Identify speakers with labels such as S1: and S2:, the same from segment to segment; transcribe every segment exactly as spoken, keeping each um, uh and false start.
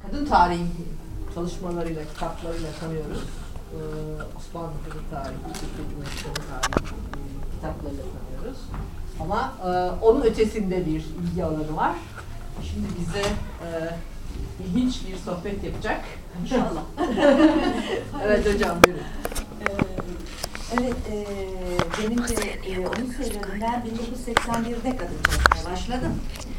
S1: kadın tarihi çalışmalarıyla, kitaplarıyla tanıyoruz. Ee, Osmanlı kadın tarihi, Türkiye Cumhuriyeti kadın tarihi e, kitaplarıyla tanıyoruz. Ama e, onun ötesinde bir ilgi alanı var. Şimdi bize e, ilginç bir sohbet yapacak.
S2: İnşallah.
S1: Evet hocam, buyurun.
S2: Ee, evet, e, benim de e, onu söylüyorum. Ben bin dokuz yüz seksen birde kadın çalışmaya başladım.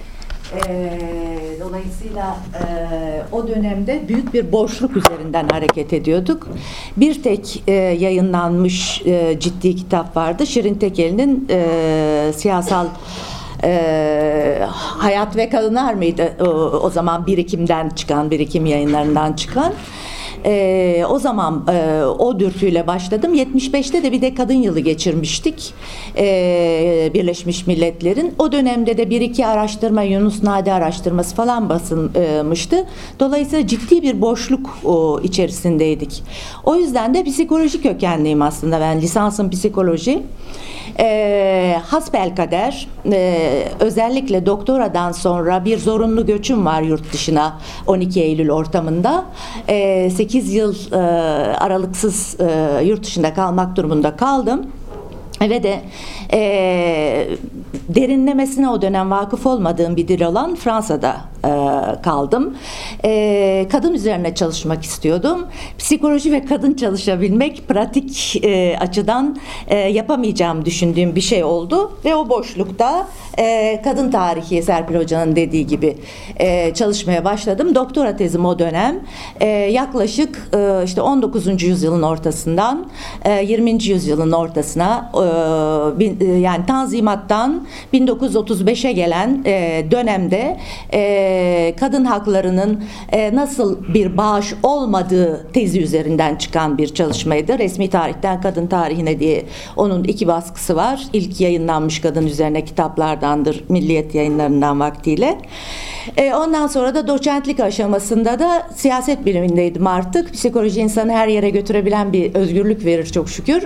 S2: E, dolayısıyla e, o dönemde büyük bir boşluk üzerinden hareket ediyorduk. Bir tek e, yayınlanmış e, ciddi kitap vardı. Şirin Tekel'in e, siyasal Ee, Hayat ve Kadınlar mıydı? O, o zaman Birikim'den çıkan, Birikim yayınlarından çıkan. Ee, o zaman e, o dürtüyle başladım. yetmiş beşte de bir de kadın yılı geçirmiştik. Ee, Birleşmiş Milletler'in. O dönemde de bir iki araştırma, Yunus Nadi araştırması falan basılmıştı. Dolayısıyla ciddi bir boşluk o, içerisindeydik. O yüzden de psikoloji kökenliyim aslında. Ben lisansım psikoloji. E, hasbelkader e, özellikle doktoradan sonra bir zorunlu göçüm var yurt dışına on iki Eylül ortamında. E, sekiz yıl e, aralıksız e, yurt dışında kalmak durumunda kaldım. Ve de e, derinlemesine o dönem vakıf olmadığım bir dil olan Fransa'da e, kaldım. E, kadın üzerine çalışmak istiyordum. Psikoloji ve kadın çalışabilmek pratik e, açıdan e, yapamayacağım düşündüğüm bir şey oldu. Ve o boşlukta e, kadın tarihi, Serpil Hoca'nın dediği gibi e, çalışmaya başladım. Doktora tezim o dönem e, yaklaşık e, işte on dokuzuncu yüzyılın ortasından e, yirminci yüzyılın ortasına e, yani Tanzimat'tan bin dokuz yüz otuz beşe gelen e, dönemde e, kadın haklarının e, nasıl bir bağış olmadığı tezi üzerinden çıkan bir çalışmaydı. Resmi tarihten kadın tarihine diye onun iki baskısı var. İlk yayınlanmış kadın üzerine kitaplardandır. Milliyet Yayınlarından vaktiyle. E, ondan sonra da doçentlik aşamasında da siyaset bilimindeydim artık. Psikoloji insanı her yere götürebilen bir özgürlük verir çok şükür.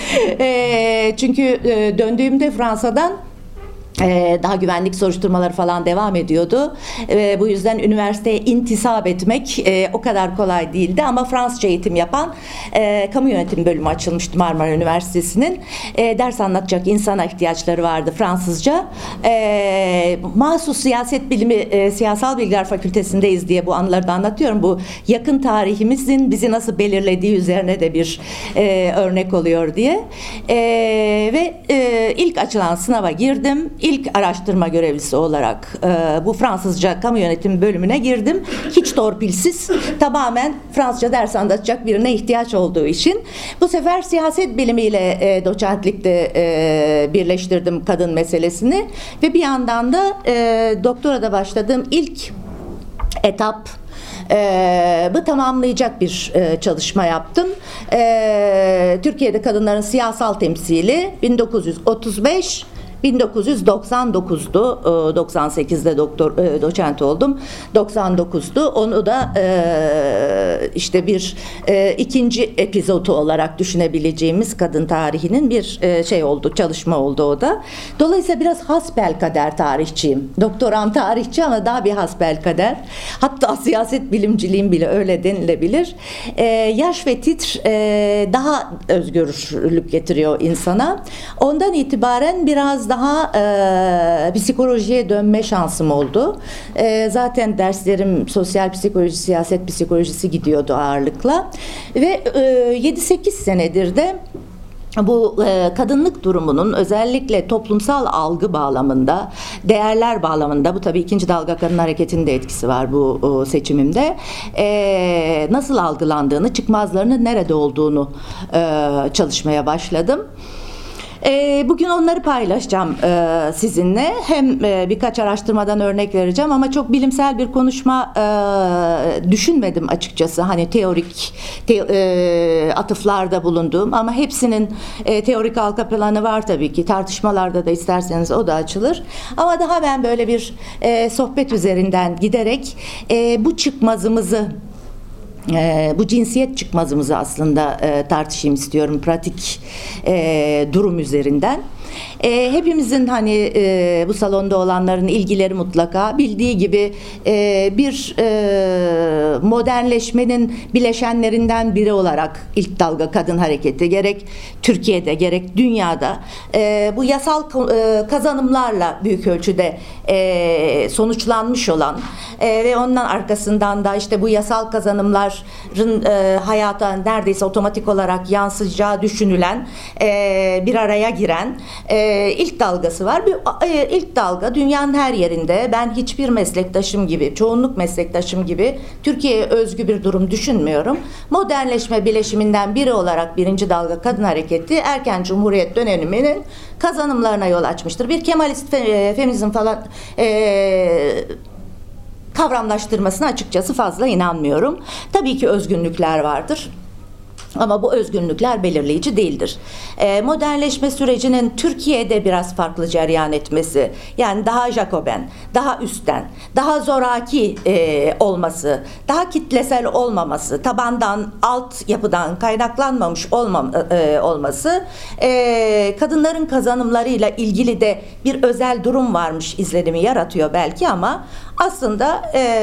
S2: e, çünkü e, döndüğümde Fransa'dan Ee, daha güvenlik soruşturmaları falan devam ediyordu. Ee, bu yüzden üniversiteye intisap etmek e, o kadar kolay değildi ama Fransızca eğitim yapan e, kamu yönetim bölümü açılmıştı Marmara Üniversitesi'nin. E, ders anlatacak insana ihtiyaçları vardı Fransızca. E, mahsus siyaset bilimi, e, siyasal bilgiler fakültesindeyiz diye bu anıları da anlatıyorum. Bu yakın tarihimizin bizi nasıl belirlediği üzerine de bir e, örnek oluyor diye. E, ve e, ilk açılan sınava girdim. İlk araştırma görevlisi olarak e, bu Fransızca kamu yönetimi bölümüne girdim. Hiç torpilsiz, tamamen Fransızca ders anlatacak birine ihtiyaç olduğu için. Bu sefer siyaset bilimiyle e, doçentlikte e, birleştirdim kadın meselesini ve bir yandan da e, doktorada başladığım ilk etap Ee, bu tamamlayacak bir e, çalışma yaptım. Ee, Türkiye'de kadınların siyasal temsili bin dokuz yüz otuz beş bin dokuz yüz doksan dokuzdu. doksan sekizde doktor doçent oldum. doksan dokuzdu. Onu da işte bir ikinci epizodu olarak düşünebileceğimiz kadın tarihinin bir şey oldu, çalışma oldu o da. Dolayısıyla biraz hasbelkader tarihçiyim. Doktoram tarihçi ama daha bir hasbelkader. Hatta siyaset bilimciliğim bile öyle denilebilir. Yaş ve titr daha özgürlük getiriyor insana. Ondan itibaren biraz daha e, psikolojiye dönme şansım oldu. E, zaten derslerim sosyal psikoloji, siyaset psikolojisi gidiyordu ağırlıkla. Ve e, yedi sekiz senedir de bu e, kadınlık durumunun özellikle toplumsal algı bağlamında, değerler bağlamında, bu tabii ikinci dalga kadın hareketinin de etkisi var bu o, seçimimde, e, nasıl algılandığını, çıkmazlarının nerede olduğunu e, çalışmaya başladım. Bugün onları paylaşacağım sizinle. Hem birkaç araştırmadan örnek vereceğim ama çok bilimsel bir konuşma düşünmedim açıkçası. Hani teorik te, atıflarda bulunduğum ama hepsinin teorik arka planı var tabii ki. Tartışmalarda da isterseniz o da açılır. Ama daha ben böyle bir sohbet üzerinden giderek bu çıkmazımızı, E, bu cinsiyet çıkmazımızı aslında e, tartışayım istiyorum pratik e, durum üzerinden. E, hepimizin hani e, bu salonda olanların ilgileri mutlaka bildiği gibi e, bir e, modernleşmenin bileşenlerinden biri olarak ilk dalga kadın hareketi gerek Türkiye'de gerek dünyada e, bu yasal e, kazanımlarla büyük ölçüde e, sonuçlanmış olan e, ve ondan arkasından da işte bu yasal kazanımların e, hayata neredeyse otomatik olarak yansıyacağı düşünülen e, bir araya giren e, ilk dalgası var. Bu e, ilk dalga dünyanın her yerinde, ben hiçbir meslektaşım gibi, çoğunluk meslektaşım gibi Türkiye'ye özgü bir durum düşünmüyorum. Modernleşme bileşiminden biri olarak birinci dalga kadın hareketi erken Cumhuriyet döneminin kazanımlarına yol açmıştır. Bir Kemalist fe, feminizm falan e, kavramlaştırmasına açıkçası fazla inanmıyorum. Tabii ki özgünlükler vardır. Ama bu özgünlükler belirleyici değildir. E, modernleşme sürecinin Türkiye'de biraz farklı cereyan etmesi, yani daha Jacoben, daha üstten, daha zoraki e, olması, daha kitlesel olmaması, tabandan, alt yapıdan kaynaklanmamış olmam, e, olması, e, kadınların kazanımlarıyla ilgili de bir özel durum varmış izlenimi yaratıyor belki, ama aslında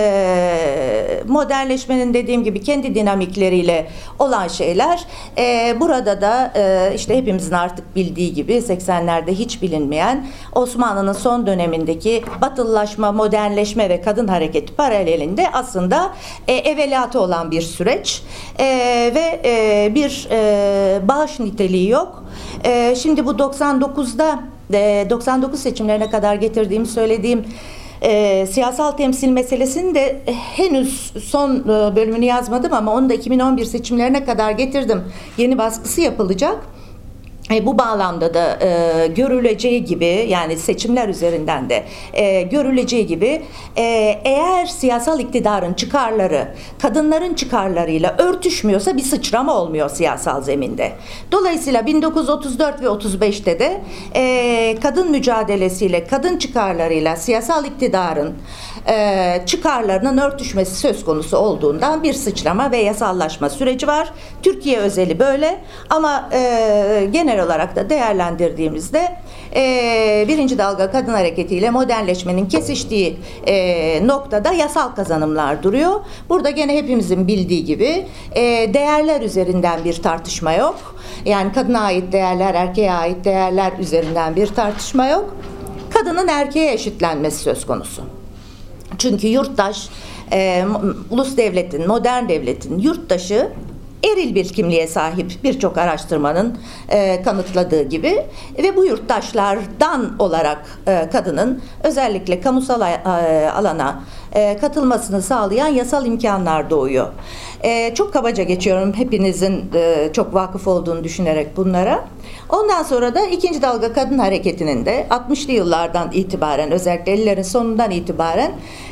S2: e, modernleşmenin dediğim gibi kendi dinamikleriyle olan şeyler e, burada da e, işte hepimizin artık bildiği gibi seksenlerde hiç bilinmeyen Osmanlı'nın son dönemindeki batılılaşma, modernleşme ve kadın hareketi paralelinde aslında e, evveliyatı olan bir süreç e, ve e, bir e, bağış niteliği yok. E, şimdi bu doksan dokuzda e, doksan dokuz seçimlerine kadar getirdiğim, söylediğim E, siyasal temsil meselesini de henüz son e, bölümünü yazmadım ama onu da iki bin on bir seçimlerine kadar getirdim. Yeni baskısı yapılacak. E, bu bağlamda da e, görüleceği gibi, yani seçimler üzerinden de e, görüleceği gibi e, eğer siyasal iktidarın çıkarları kadınların çıkarlarıyla örtüşmüyorsa bir sıçrama olmuyor siyasal zeminde. Dolayısıyla bin dokuz yüz otuz dört ve otuz beşte de e, kadın mücadelesiyle, kadın çıkarlarıyla siyasal iktidarın e, çıkarlarının örtüşmesi söz konusu olduğundan bir sıçrama ve yasallaşma süreci var. Türkiye özeli böyle, ama e, genel olarak da değerlendirdiğimizde e, birinci dalga kadın hareketiyle modernleşmenin kesiştiği e, noktada yasal kazanımlar duruyor. Burada gene hepimizin bildiği gibi e, değerler üzerinden bir tartışma yok. Yani kadına ait değerler, erkeğe ait değerler üzerinden bir tartışma yok. Kadının erkeğe eşitlenmesi söz konusu. Çünkü yurttaş, e, ulus devletin, modern devletin yurttaşı eril bir kimliğe sahip, birçok araştırmanın e, kanıtladığı gibi, ve bu yurttaşlardan olarak e, kadının özellikle kamusal e, alana e, katılmasını sağlayan yasal imkanlar doğuyor. E, çok kabaca geçiyorum, hepinizin e, çok vakıf olduğunu düşünerek bunlara. Ondan sonra da ikinci dalga kadın hareketinin de altmışlı yıllardan itibaren, özellikle ellilerin sonundan itibaren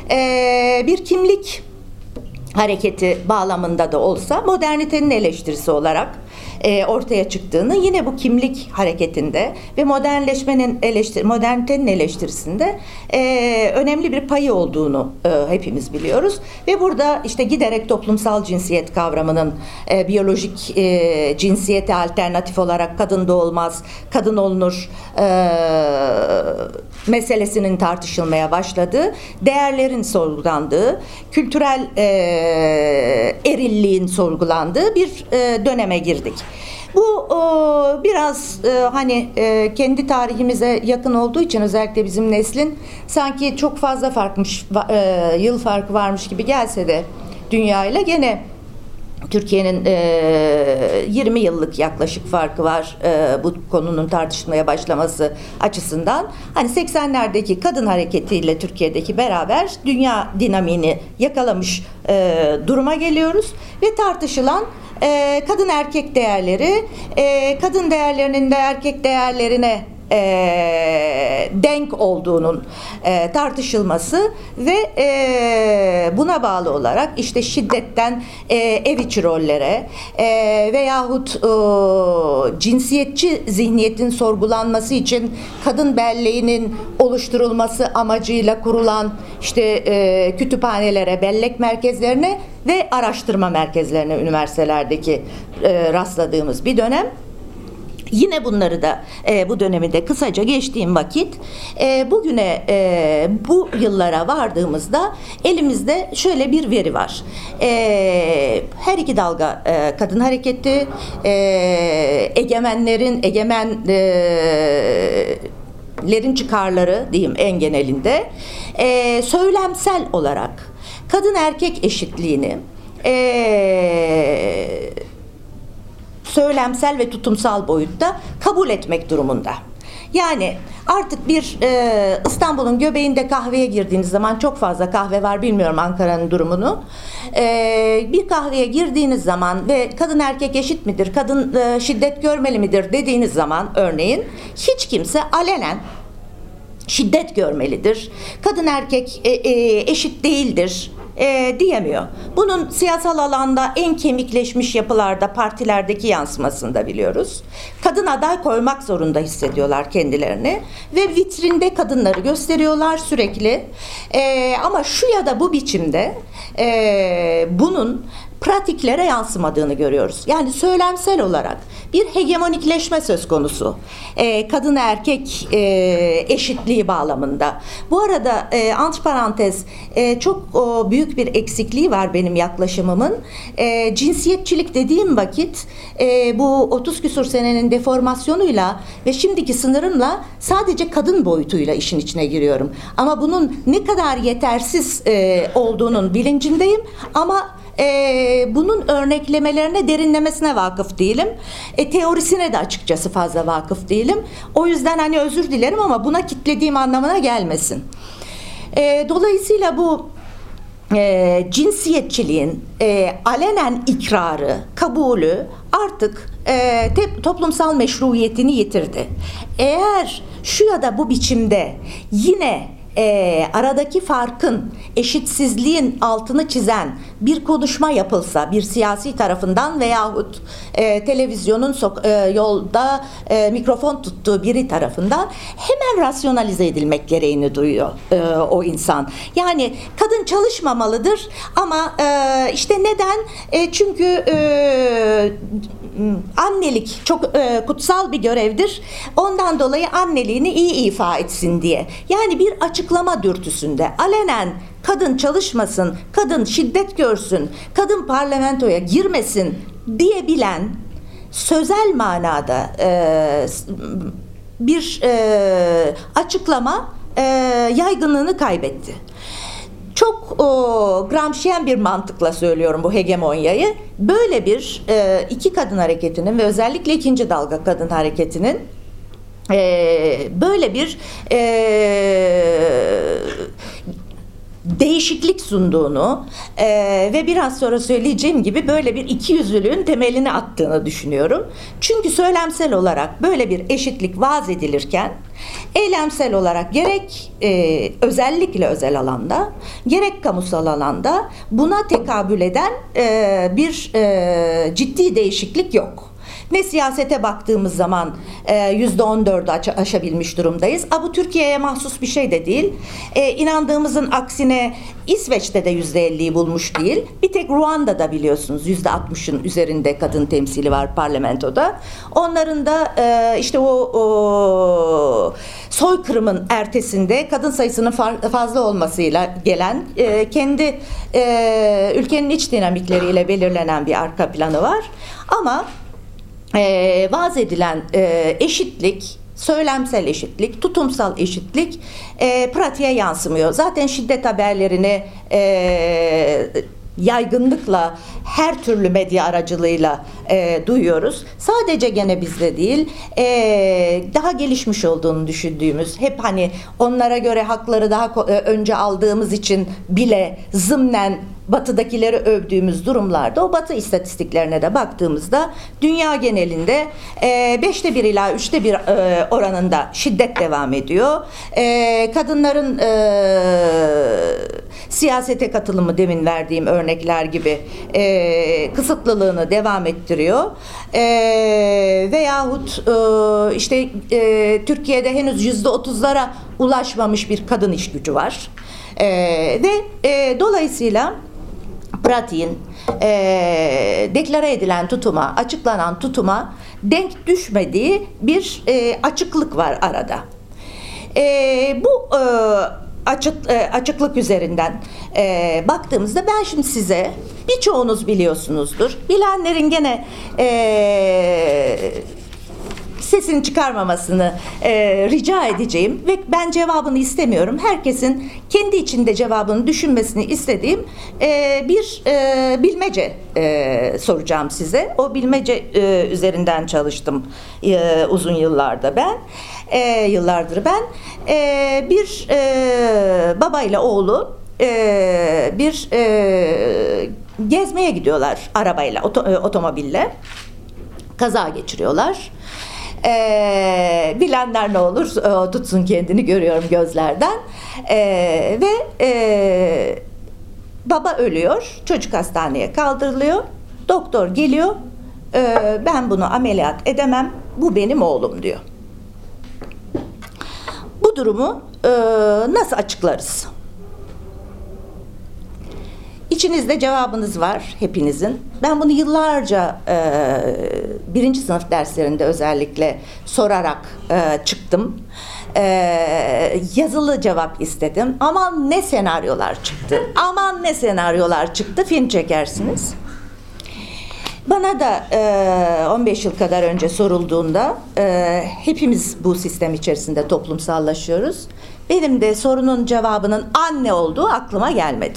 S2: e, bir kimlik hareketi bağlamında da olsa modernitenin eleştirisi olarak e, ortaya çıktığını, yine bu kimlik hareketinde ve modernleşmenin eleştir modernitenin eleştirisinde e, önemli bir payı olduğunu e, hepimiz biliyoruz. Ve burada işte giderek toplumsal cinsiyet kavramının e, biyolojik e, cinsiyete alternatif olarak kadın doğulmaz, kadın olunur e, meselesinin tartışılmaya başladığı, değerlerin sorgulandığı, kültürel e, erilliğin sorgulandığı bir e, döneme girdik. Bu e, biraz e, hani e, kendi tarihimize yakın olduğu için, özellikle bizim neslin sanki çok fazla farkmış, e, yıl farkı varmış gibi gelse de dünyayla, gene Türkiye'nin e, yirmi yıllık yaklaşık farkı var e, bu konunun tartışılmaya başlaması açısından. Hani seksenlerdeki kadın hareketiyle Türkiye'deki beraber dünya dinamiğini yakalamış e, duruma geliyoruz ve tartışılan e, kadın erkek değerleri, e, kadın değerlerinin de erkek değerlerine E, denk olduğunun e, tartışılması ve e, buna bağlı olarak işte şiddetten e, ev içi rollere e, veyahut e, cinsiyetçi zihniyetin sorgulanması için kadın belleğinin oluşturulması amacıyla kurulan işte e, kütüphanelere, bellek merkezlerine ve araştırma merkezlerine, üniversitelerdeki e, rastladığımız bir dönem.
S3: Yine bunları da e, bu dönemi de kısaca geçtiğim vakit e, bugüne e, bu yıllara vardığımızda elimizde şöyle bir veri var. E, her iki dalga e, kadın hareketi, e, egemenlerin egemenlerin çıkarları diyeyim en genelinde e, söylemsel olarak kadın erkek eşitliğini e, söylemsel ve tutumsal boyutta kabul etmek durumunda. Yani artık bir e, İstanbul'un göbeğinde kahveye girdiğiniz zaman, çok fazla kahve var, bilmiyorum Ankara'nın durumunu. E, bir kahveye girdiğiniz zaman ve kadın erkek eşit midir, kadın e, şiddet görmeli midir dediğiniz zaman örneğin hiç kimse alenen şiddet görmelidir, kadın erkek e, e, eşit değildir E, diyemiyor. Bunun siyasal alanda en kemikleşmiş yapılarda, partilerdeki yansımasını da biliyoruz. Kadın aday koymak zorunda hissediyorlar kendilerini ve vitrinde kadınları gösteriyorlar sürekli. E, ama şu ya da bu biçimde e, bunun pratiklere yansımadığını görüyoruz. Yani söylemsel olarak bir hegemonikleşme söz konusu. E, kadın erkek e, eşitliği bağlamında. Bu arada e, antiparantez e, çok o, büyük bir eksikliği var benim yaklaşımımın. E, cinsiyetçilik dediğim vakit e, bu otuz küsur senenin deformasyonuyla ve şimdiki sınırımla sadece kadın boyutuyla işin içine giriyorum. Ama bunun ne kadar yetersiz e, olduğunun bilincindeyim ama Ee, bunun örneklemelerine, derinlemesine vakıf değilim. E, teorisine de açıkçası fazla vakıf değilim. O yüzden hani özür dilerim ama buna kitlediğim anlamına gelmesin. E, dolayısıyla bu e, cinsiyetçiliğin e, alenen ikrarı, kabulü artık e, te, toplumsal meşruiyetini yitirdi. Eğer şu ya da bu biçimde yine E, aradaki farkın, eşitsizliğin altını çizen bir konuşma yapılsa bir siyasi tarafından veyahut e, televizyonun sok- e, yolda e, mikrofon tuttuğu biri tarafından hemen rasyonalize edilmek gereğini duyuyor e, o insan. Yani kadın çalışmamalıdır ama e, işte neden? E, çünkü e, annelik çok e, kutsal bir görevdir. Ondan dolayı anneliğini iyi ifa etsin diye. Yani bir açıklama dürtüsünde alenen kadın çalışmasın, kadın şiddet görsün, kadın parlamentoya girmesin diyebilen sözel manada e, bir e, açıklama e, yaygınlığını kaybetti. Çok o, Gramsciyen bir mantıkla söylüyorum bu hegemonyayı. Böyle bir e, iki kadın hareketinin ve özellikle ikinci dalga kadın hareketinin e, böyle bir e, değişiklik sunduğunu e, ve biraz sonra söyleyeceğim gibi böyle bir ikiyüzlülüğün temelini attığını düşünüyorum. Çünkü söylemsel olarak böyle bir eşitlik vaaz edilirken eylemsel olarak gerek e, özellikle özel alanda gerek kamusal alanda buna tekabül eden e, bir e, ciddi değişiklik yok. Ne siyasete baktığımız zaman yüzde on dördü aşabilmiş durumdayız. A, bu Türkiye'ye mahsus bir şey de değil. E, inandığımızın aksine İsveç'te de yüzde elliyi bulmuş değil. Bir tek Ruanda'da biliyorsunuz yüzde altmışın üzerinde kadın temsili var parlamentoda. Onların da e, işte o, o soykırımın ertesinde kadın sayısının fazla olmasıyla gelen e, kendi e, ülkenin iç dinamikleriyle belirlenen bir arka planı var. Ama E, vaaz edilen e, eşitlik, söylemsel eşitlik, tutumsal eşitlik e, pratiğe yansımıyor. Zaten şiddet haberlerini e, yaygınlıkla her türlü medya aracılığıyla e, duyuyoruz. Sadece gene bizde değil, e, daha gelişmiş olduğunu düşündüğümüz, hep hani onlara göre hakları daha ko- önce aldığımız için bile zımnen batıdakileri övdüğümüz durumlarda o batı istatistiklerine de baktığımızda dünya genelinde e, beşte bir ila üçte bir e, oranında şiddet devam ediyor. E, kadınların e, siyasete katılımı demin verdiğim örnekler gibi e, kısıtlılığını devam ettiriyor. E, veyahut e, işte e, Türkiye'de henüz yüzde otuzlara ulaşmamış bir kadın iş gücü var. E, ve e, dolayısıyla pratiğin e, deklare edilen tutuma, açıklanan tutuma denk düşmediği bir e, açıklık var arada. E, bu e, açık, e, açıklık üzerinden e, baktığımızda ben şimdi size, birçoğunuz biliyorsunuzdur, bilenlerin gene e, sesini çıkarmamasını e, rica edeceğim ve ben cevabını istemiyorum. Herkesin kendi içinde cevabını düşünmesini istediğim e, bir e, bilmece e, soracağım size. O bilmece e, üzerinden çalıştım e, uzun yıllarda ben. E, yıllardır ben. E, bir e, babayla oğlu e, bir e, gezmeye gidiyorlar arabayla, oto, e, otomobille. Kaza geçiriyorlar. Ee, bilenler ne olur e, tutsun kendini, görüyorum gözlerden. Ee, ve e, baba ölüyor, çocuk hastaneye kaldırılıyor, doktor geliyor, e, ben bunu ameliyat edemem, bu benim oğlum diyor. Bu durumu e, nasıl açıklarız? İçinizde cevabınız var hepinizin. Ben bunu yıllarca e, birinci sınıf derslerinde özellikle sorarak e, çıktım. E, yazılı cevap istedim. Aman ne senaryolar çıktı. Aman ne senaryolar çıktı. Film çekersiniz. Bana da e, on beş yıl kadar önce sorulduğunda e, hepimiz bu sistem içerisinde toplumsallaşıyoruz. Benim de sorunun cevabının anne olduğu aklıma gelmedi.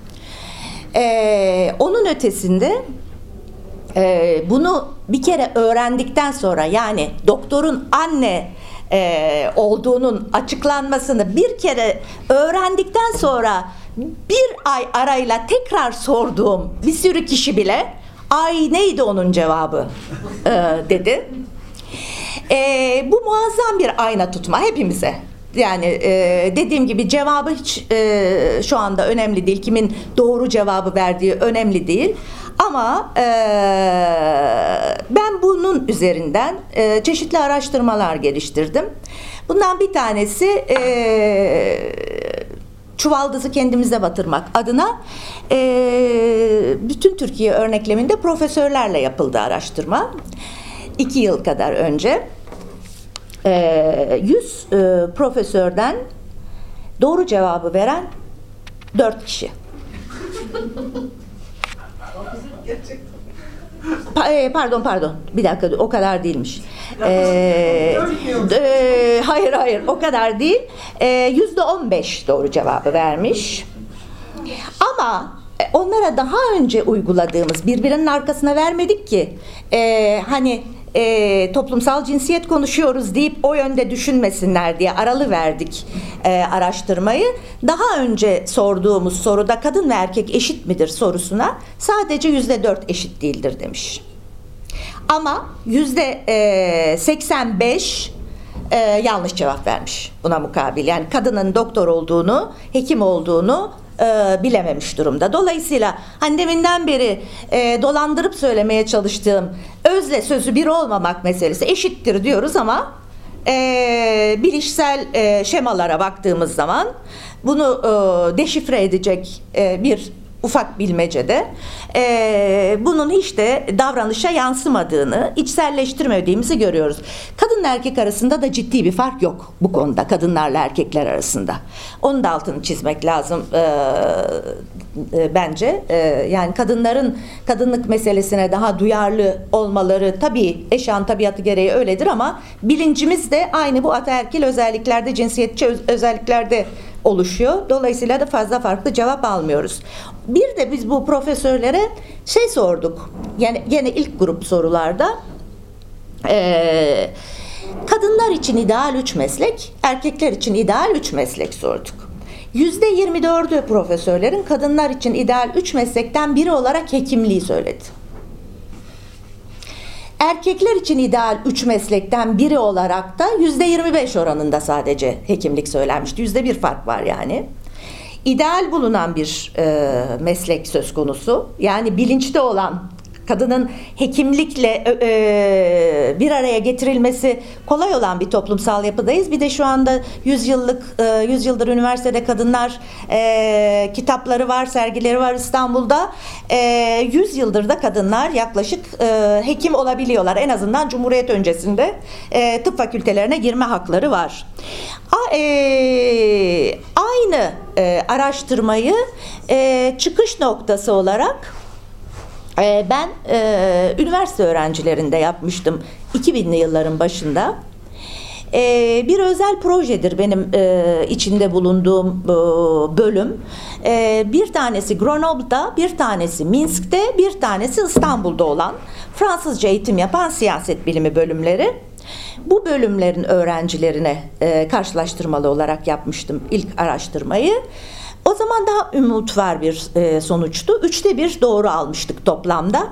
S3: Ee, onun ötesinde e, bunu bir kere öğrendikten sonra, yani doktorun anne e, olduğunun açıklanmasını bir kere öğrendikten sonra bir ay arayla tekrar sorduğum bir sürü kişi bile ay neydi onun cevabı e, dedi. E, bu muazzam bir ayna tutma hepimize. Yani e, dediğim gibi cevabı hiç e, şu anda önemli değil. Kimin doğru cevabı verdiği önemli değil. Ama e, ben bunun üzerinden e, çeşitli araştırmalar geliştirdim. Bundan bir tanesi e, çuvaldızı kendimize batırmak adına e, bütün Türkiye örnekleminde profesörlerle yapıldı araştırma. İki yıl kadar önce. yüz profesörden doğru cevabı veren dört kişi. Pardon pardon bir dakika, o kadar değilmiş. Ee, e, hayır hayır o kadar değil. Yüzde on beş doğru cevabı vermiş. Ama onlara daha önce uyguladığımız, birbirinin arkasına vermedik ki e, hani E, toplumsal cinsiyet konuşuyoruz deyip o yönde düşünmesinler diye aralı verdik e, araştırmayı. Daha önce sorduğumuz soruda kadın ve erkek eşit midir sorusuna sadece yüzde dört eşit değildir demiş. Ama yüzde seksen beş e, yanlış cevap vermiş buna mukabil. Yani kadının doktor olduğunu, hekim olduğunu E, bilememiş durumda. Dolayısıyla hani deminden beri e, dolandırıp söylemeye çalıştığım özle sözü bir olmamak meselesi, eşittir diyoruz ama e, bilişsel e, şemalara baktığımız zaman bunu e, deşifre edecek e, bir ufak bilmecede e, bunun hiç de davranışa yansımadığını, içselleştirmediğimizi görüyoruz. Kadınla erkek arasında da ciddi bir fark yok bu konuda, kadınlarla erkekler arasında. Onun da altını çizmek lazım e, e, bence. E, yani kadınların kadınlık meselesine daha duyarlı olmaları tabii eşan tabiatı gereği öyledir ama bilincimiz de aynı bu ataerkil özelliklerde, cinsiyetçi öz- özelliklerde oluşuyor. Dolayısıyla da fazla farklı cevap almıyoruz. Bir de biz bu profesörlere şey sorduk. Yani gene ilk grup sorularda e, kadınlar için ideal üç meslek, erkekler için ideal üç meslek sorduk. Yüzde yirmi dördü profesörlerin kadınlar için ideal üç meslekten biri olarak hekimliği söyledi. Erkekler için ideal üç meslekten biri olarak da yüzde yirmi beş oranında sadece hekimlik söylenmişti. Yüzde bir fark var yani. İdeal bulunan bir e, meslek söz konusu. Yani bilinçte olan kadının hekimlikle e, bir araya getirilmesi kolay olan bir toplumsal yapıdayız. Bir de şu anda yüz yıllık e, yüz yıldır üniversitede kadınlar e, kitapları var, sergileri var İstanbul'da. E, yüz yıldır da kadınlar yaklaşık e, hekim olabiliyorlar. En azından Cumhuriyet öncesinde e, tıp fakültelerine girme hakları var. A, e, aynı e, araştırmayı e, çıkış noktası olarak e, ben e, üniversite öğrencilerinde yapmıştım iki binli yılların başında. E, bir özel projedir benim e, içinde bulunduğum e, bölüm. E, bir tanesi Grenoble'da, bir tanesi Minsk'te, bir tanesi İstanbul'da olan Fransızca eğitim yapan siyaset bilimi bölümleri. Bu bölümlerin öğrencilerine e, karşılaştırmalı olarak yapmıştım ilk araştırmayı. O zaman daha umut var bir e, sonuçtu. Üçte bir doğru almıştık toplamda.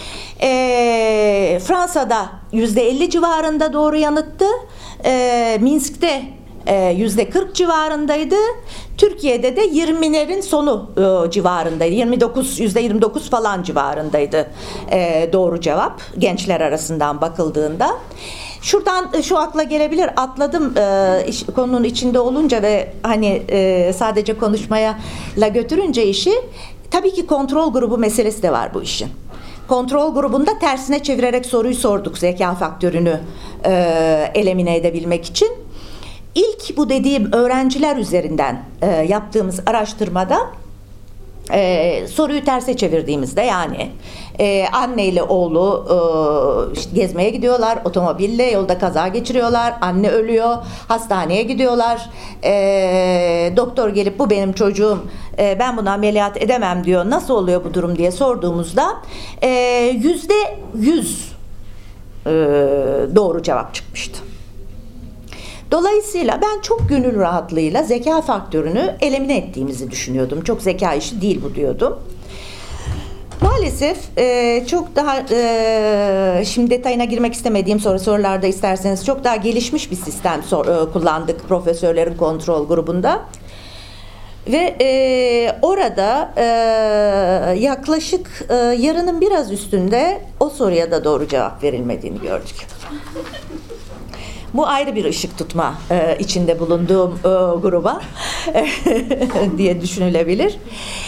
S3: E, Fransa'da yüzde elli civarında doğru yanıttı. E, Minsk'te e, yüzde kırk civarındaydı. Türkiye'de de yirmilerin sonu e, civarındaydı. yirmi dokuz, yüzde yirmi dokuz falan civarındaydı e, doğru cevap gençler arasından bakıldığında. Şuradan şu akla gelebilir, atladım e, iş, konunun içinde olunca ve hani e, sadece konuşmaya la götürünce işi, tabii ki kontrol grubu meselesi de var bu işin. Kontrol grubunda tersine çevirerek soruyu sorduk zeka faktörünü e, elimine edebilmek için. İlk bu dediğim öğrenciler üzerinden e, yaptığımız araştırmada Ee, soruyu terse çevirdiğimizde yani e, anne ile oğlu e, işte gezmeye gidiyorlar, otomobille yolda kaza geçiriyorlar, anne ölüyor, hastaneye gidiyorlar, e, doktor gelip bu benim çocuğum, e, ben bunu ameliyat edemem diyor, nasıl oluyor bu durum diye sorduğumuzda e, yüzde yüz e, doğru cevap çıkmıştı. Dolayısıyla ben çok gönül rahatlığıyla zeka faktörünü elimine ettiğimizi düşünüyordum. Çok zeka işi değil bu diyordum. Maalesef e, çok daha e, şimdi detayına girmek istemediğim soru sorularda isterseniz çok daha gelişmiş bir sistem sor, e, kullandık profesörlerin kontrol grubunda. Ve e, orada e, yaklaşık e, yarının biraz üstünde o soruya da doğru cevap verilmediğini gördük. Bu ayrı bir ışık tutma e, içinde bulunduğum e, gruba diye düşünülebilir.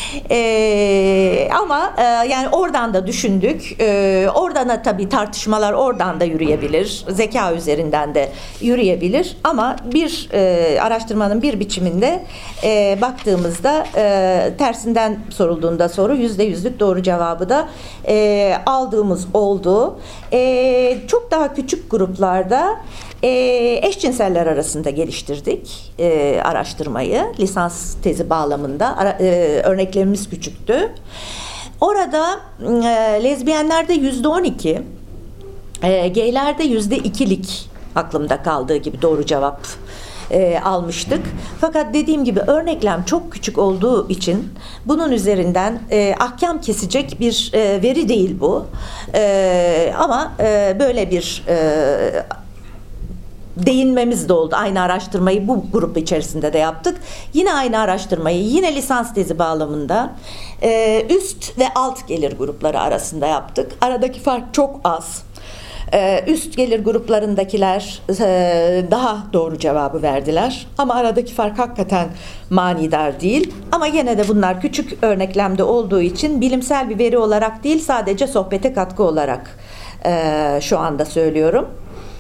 S3: E, ama e, yani oradan da düşündük. E, oradan da tabii tartışmalar oradan da yürüyebilir. Zeka üzerinden de yürüyebilir. Ama bir e, araştırmanın bir biçiminde e, baktığımızda e, tersinden sorulduğunda soru yüzde yüzlük doğru cevabı da e, aldığımız oldu. E, çok daha küçük gruplarda E, eşcinseller arasında geliştirdik e, araştırmayı. Lisans tezi bağlamında ara, e, örneklerimiz küçüktü. Orada e, lezbiyenlerde yüzde on iki, e, geylerde yüzde ikilik aklımda kaldığı gibi doğru cevap e, almıştık. Fakat dediğim gibi örneklem çok küçük olduğu için bunun üzerinden e, ahkam kesecek bir e, veri değil bu. E, ama e, böyle bir e, değinmemiz de oldu. Aynı araştırmayı bu grup içerisinde de yaptık. Yine aynı araştırmayı yine lisans tezi bağlamında e, üst ve alt gelir grupları arasında yaptık. Aradaki fark çok az. E, üst gelir gruplarındakiler e, daha doğru cevabı verdiler. Ama aradaki fark hakikaten manidar değil. Ama yine de bunlar küçük örneklemde olduğu için bilimsel bir veri olarak değil, sadece sohbete katkı olarak e, şu anda söylüyorum.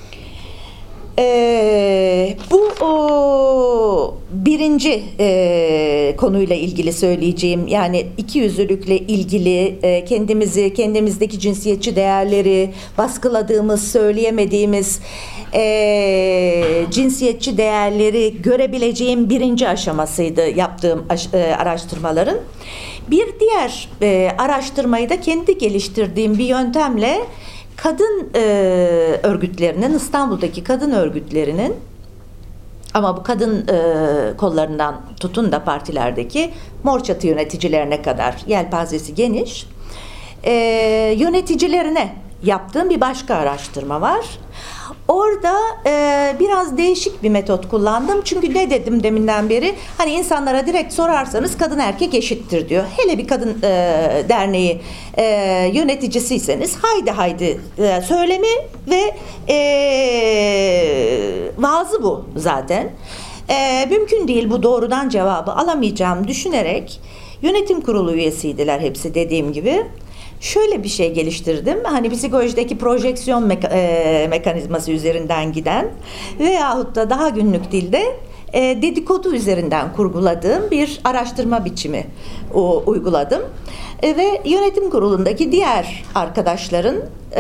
S3: Ee, bu o, birinci e, konuyla ilgili söyleyeceğim, yani ikiyüzlülükle ilgili e, kendimizi, kendimizdeki cinsiyetçi değerleri baskıladığımız, söyleyemediğimiz e, cinsiyetçi değerleri görebileceğim birinci aşamasıydı yaptığım aş, e, araştırmaların. Bir diğer e, araştırmayı da kendi geliştirdiğim bir yöntemle kadın e, örgütlerinin, İstanbul'daki kadın örgütlerinin, ama bu kadın e, kollarından tutun da partilerdeki mor çatı yöneticilerine kadar yelpazesi geniş, e, yöneticilerine yaptığım bir başka araştırma var. Orada e, biraz değişik bir metot kullandım. Çünkü ne dedim deminden beri? Hani insanlara direkt sorarsanız kadın erkek eşittir diyor. Hele bir kadın e, derneği e, yöneticisiyseniz haydi haydi e, söylemi ve e, vaazı bu zaten. E, mümkün değil bu doğrudan cevabı alamayacağım düşünerek yönetim kurulu üyesiydiler hepsi dediğim gibi. Şöyle bir şey geliştirdim. Hani psikolojideki projeksiyon meka- e, mekanizması üzerinden giden veyahut da daha günlük dilde e, dedikodu üzerinden kurguladığım bir araştırma biçimi o, uyguladım. E, ve yönetim kurulundaki diğer arkadaşların e,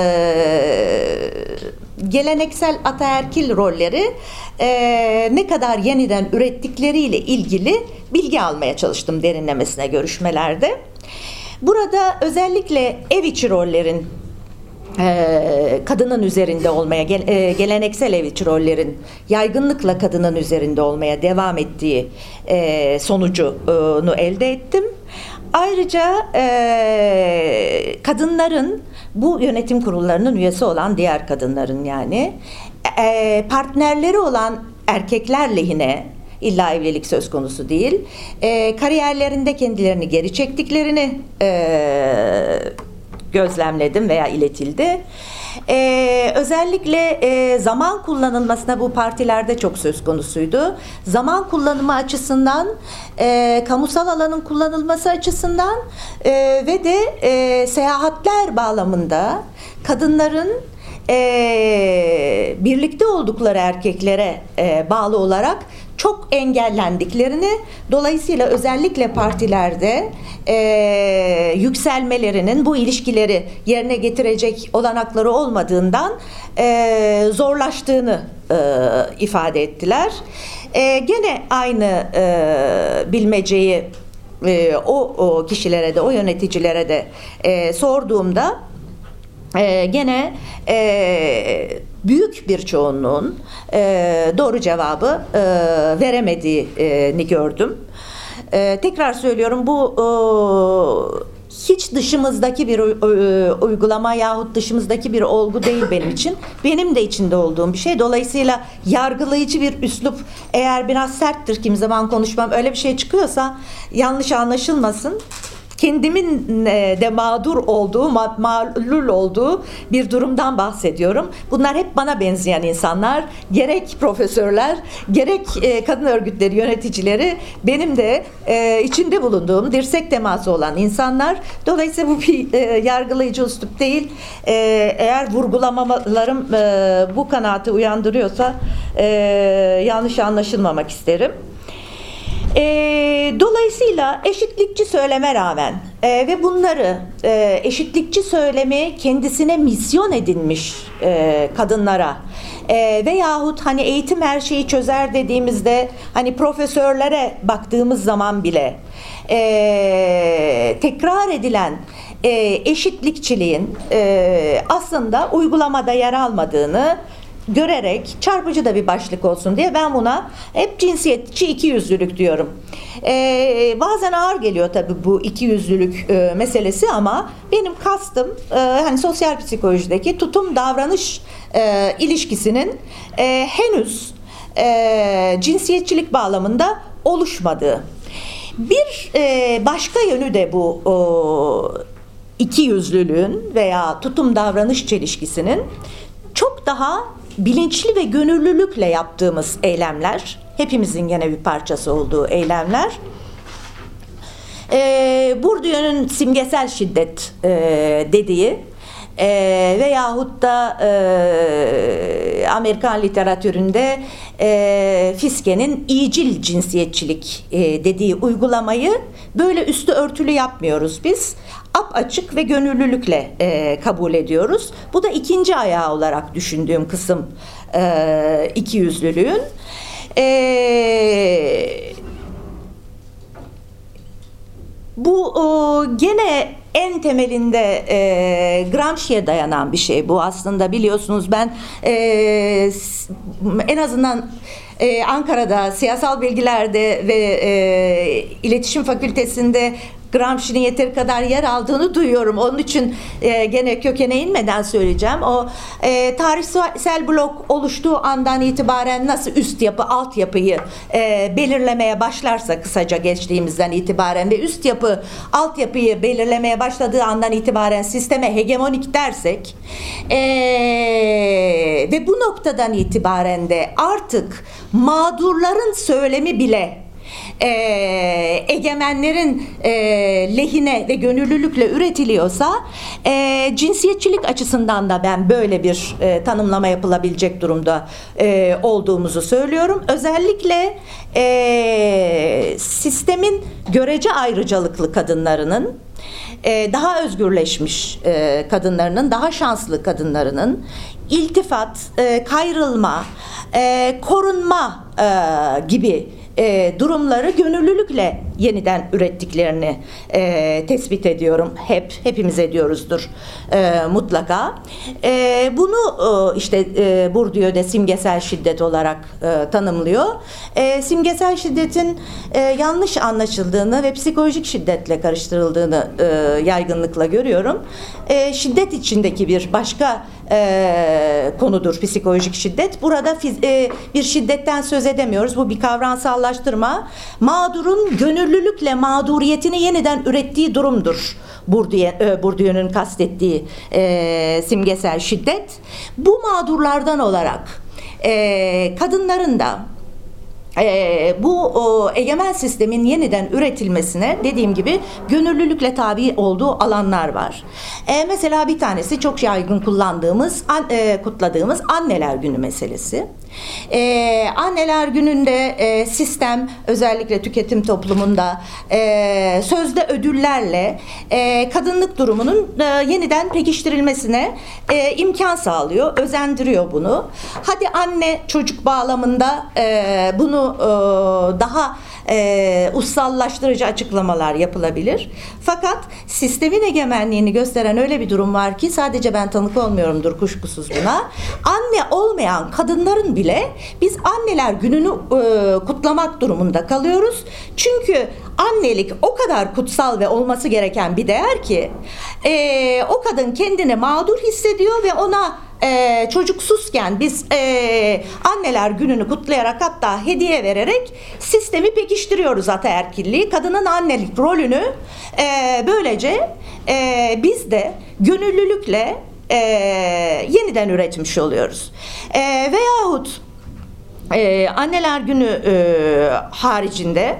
S3: geleneksel ataerkil rolleri e, ne kadar yeniden ürettikleriyle ilgili bilgi almaya çalıştım derinlemesine görüşmelerde. Burada özellikle ev içi rollerin e, kadının üzerinde olmaya, gel, e, geleneksel ev içi rollerin yaygınlıkla kadının üzerinde olmaya devam ettiği e, sonucunu elde ettim. Ayrıca e, kadınların, bu yönetim kurullarının üyesi olan diğer kadınların yani e, partnerleri olan erkekler lehine, İlla evlilik söz konusu değil, E, kariyerlerinde kendilerini geri çektiklerini e, gözlemledim veya iletildi. E, özellikle e, zaman kullanılmasına bu partilerde çok söz konusuydu. Zaman kullanımı açısından, e, kamusal alanın kullanılması açısından e, ve de e, seyahatler bağlamında kadınların e, birlikte oldukları erkeklere e, bağlı olarak çok engellendiklerini, dolayısıyla özellikle partilerde e, yükselmelerinin bu ilişkileri yerine getirecek olanakları olmadığından e, zorlaştığını e, ifade ettiler. E, gene aynı e, bilmeceyi e, o, o kişilere de, o yöneticilere de e, sorduğumda Ee, gene e, büyük bir çoğunluğun e, doğru cevabı e, veremediğini gördüm. E, tekrar söylüyorum, bu e, hiç dışımızdaki bir e, uygulama yahut dışımızdaki bir olgu değil benim için. Benim de içinde olduğum bir şey. Dolayısıyla yargılayıcı bir üslup, eğer biraz serttir kimi zaman konuşmam, öyle bir şey çıkıyorsa yanlış anlaşılmasın. Kendimin de mağdur olduğu, mağlul olduğu bir durumdan bahsediyorum. Bunlar hep bana benzeyen insanlar. Gerek profesörler, gerek kadın örgütleri yöneticileri benim de içinde bulunduğum dirsek teması olan insanlar. Dolayısıyla bu bir yargılayıcı üslup değil. Eğer vurgulamalarım bu kanaati uyandırıyorsa yanlış anlaşılmamak isterim. E, dolayısıyla eşitlikçi söyleme rağmen e, ve bunları e, eşitlikçi söylemi kendisine misyon edinmiş e, kadınlara e, veyahut hani eğitim her şeyi çözer dediğimizde hani profesörlere baktığımız zaman bile e, tekrar edilen e, eşitlikçiliğin e, aslında uygulamada yer almadığını görerek, çarpıcı da bir başlık olsun diye ben buna hep cinsiyetçi ikiyüzlülük diyorum. Ee, bazen ağır geliyor tabii bu ikiyüzlülük e, meselesi, ama benim kastım e, hani sosyal psikolojideki tutum davranış e, ilişkisinin e, henüz e, cinsiyetçilik bağlamında oluşmadığı. Bir e, başka yönü de bu o, ikiyüzlülüğün veya tutum davranış çelişkisinin çok daha bilinçli ve gönüllülükle yaptığımız eylemler, hepimizin gene bir parçası olduğu eylemler. E, Bourdieu'nun simgesel şiddet e, dediği e, veyahut da e, Amerikan literatüründe e, Fiske'nin iyicil cinsiyetçilik e, dediği uygulamayı böyle üstü örtülü yapmıyoruz biz. Apaçık ve gönüllülükle e, kabul ediyoruz. Bu da ikinci ayağı olarak düşündüğüm kısım e, ikiyüzlülüğün. E, bu o, gene en temelinde e, Gramsci'ye dayanan bir şey bu aslında, biliyorsunuz ben e, en azından Ee, Ankara'da siyasal bilgilerde ve e, iletişim fakültesinde Gramsci'nin yeteri kadar yer aldığını duyuyorum. Onun için e, gene kökene inmeden söyleyeceğim. O e, tarihsel blok oluştuğu andan itibaren nasıl üst yapı, alt yapıyı e, belirlemeye başlarsa, kısaca geçtiğimizden itibaren ve üst yapı, alt yapıyı belirlemeye başladığı andan itibaren sisteme hegemonik dersek e, ve bu noktadan itibaren de artık mağdurların söylemi bile e, egemenlerin e, lehine ve gönüllülükle üretiliyorsa e, cinsiyetçilik açısından da ben böyle bir e, tanımlama yapılabilecek durumda e, olduğumuzu söylüyorum. Özellikle e, sistemin görece ayrıcalıklı kadınlarının, e, daha özgürleşmiş e, kadınlarının, daha şanslı kadınlarının iltifat, e, kayrılma, e, korunma e, gibi e, durumları gönüllülükle yeniden ürettiklerini e, tespit ediyorum. Hep, hepimiz ediyoruzdur e, mutlaka. E, bunu e, işte e, Bourdieu simgesel şiddet olarak e, tanımlıyor. E, simgesel şiddetin e, yanlış anlaşıldığını ve psikolojik şiddetle karıştırıldığını e, yaygınlıkla görüyorum. E, şiddet içindeki bir başka e, konudur psikolojik şiddet. Burada fiz, e, bir şiddetten söz edemiyoruz. Bu bir kavramsallaştırma. Mağdurun gönüllülükle mağduriyetini yeniden ürettiği durumdur. Bourdieu, Bourdieu'nun kastettiği e, simgesel şiddet. Bu mağdurlardan olarak e, kadınların da Ee, bu o, egemen sistemin yeniden üretilmesine dediğim gibi gönüllülükle tabi olduğu alanlar var. Ee, mesela bir tanesi çok yaygın kullandığımız, an, e, kutladığımız Anneler Günü meselesi. Ee, Anneler Günü'nde e, sistem özellikle tüketim toplumunda e, sözde ödüllerle e, kadınlık durumunun e, yeniden pekiştirilmesine e, imkan sağlıyor, özendiriyor bunu. Hadi anne çocuk bağlamında e, bunu e, daha e, ussallaştırıcı açıklamalar yapılabilir. Fakat sistemin egemenliğini gösteren öyle bir durum var ki sadece ben tanık olmuyorumdur kuşkusuz buna. Anne olmayan kadınların bile biz Anneler Günü'nü e, kutlamak durumunda kalıyoruz. Çünkü annelik o kadar kutsal ve olması gereken bir değer ki e, o kadın kendini mağdur hissediyor ve ona e, çocuksuzken biz e, Anneler Günü'nü kutlayarak hatta hediye vererek sistemi pekiştiriyoruz, ataerkilliği. Kadının annelik rolünü e, böylece e, biz de gönüllülükle e, yeniden üretmiş oluyoruz. E, veyahut e, Anneler Günü e, haricinde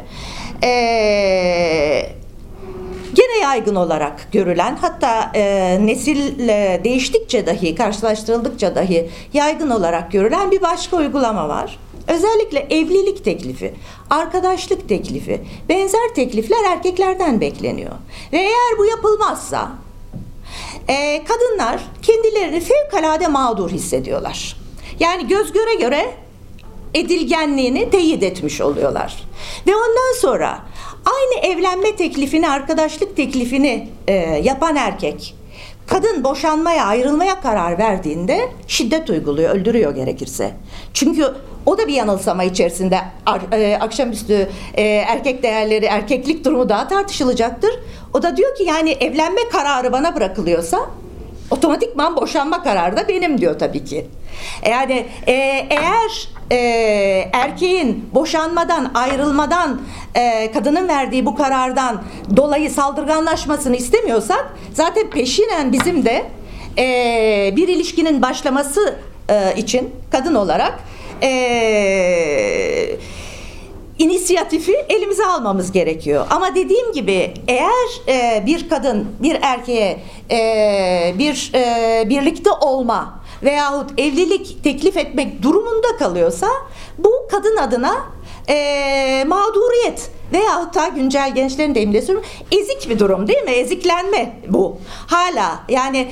S3: Ee, gene yaygın olarak görülen, hatta e, nesil e, değiştikçe dahi, karşılaştırıldıkça dahi yaygın olarak görülen bir başka uygulama var. Özellikle evlilik teklifi, arkadaşlık teklifi, benzer teklifler erkeklerden bekleniyor. Ve eğer bu yapılmazsa e, kadınlar kendilerini fevkalade mağdur hissediyorlar. Yani göz göre göre edilgenliğini teyit etmiş oluyorlar. Ve ondan sonra aynı evlenme teklifini, arkadaşlık teklifini e, yapan erkek, kadın boşanmaya, ayrılmaya karar verdiğinde şiddet uyguluyor, öldürüyor gerekirse. Çünkü o da bir yanılsama içerisinde. E, akşamüstü e, erkek değerleri, erkeklik durumu daha tartışılacaktır. O da diyor ki yani evlenme kararı bana bırakılıyorsa otomatikman boşanma kararı da benim diyor tabii ki. Yani e, eğer e, erkeğin boşanmadan, ayrılmadan, e, kadının verdiği bu karardan dolayı saldırganlaşmasını istemiyorsak zaten peşinen bizim de e, bir ilişkinin başlaması e, için kadın olarak e, inisiyatifi elimize almamız gerekiyor. Ama dediğim gibi eğer e, bir kadın bir erkeğe e, bir e, birlikte olma veyahut evlilik teklif etmek durumunda kalıyorsa bu kadın adına e, mağduriyet veyahut da güncel gençlerin deyimiyle söylüyorum, ezik bir durum değil mi? Eziklenme bu. Hala yani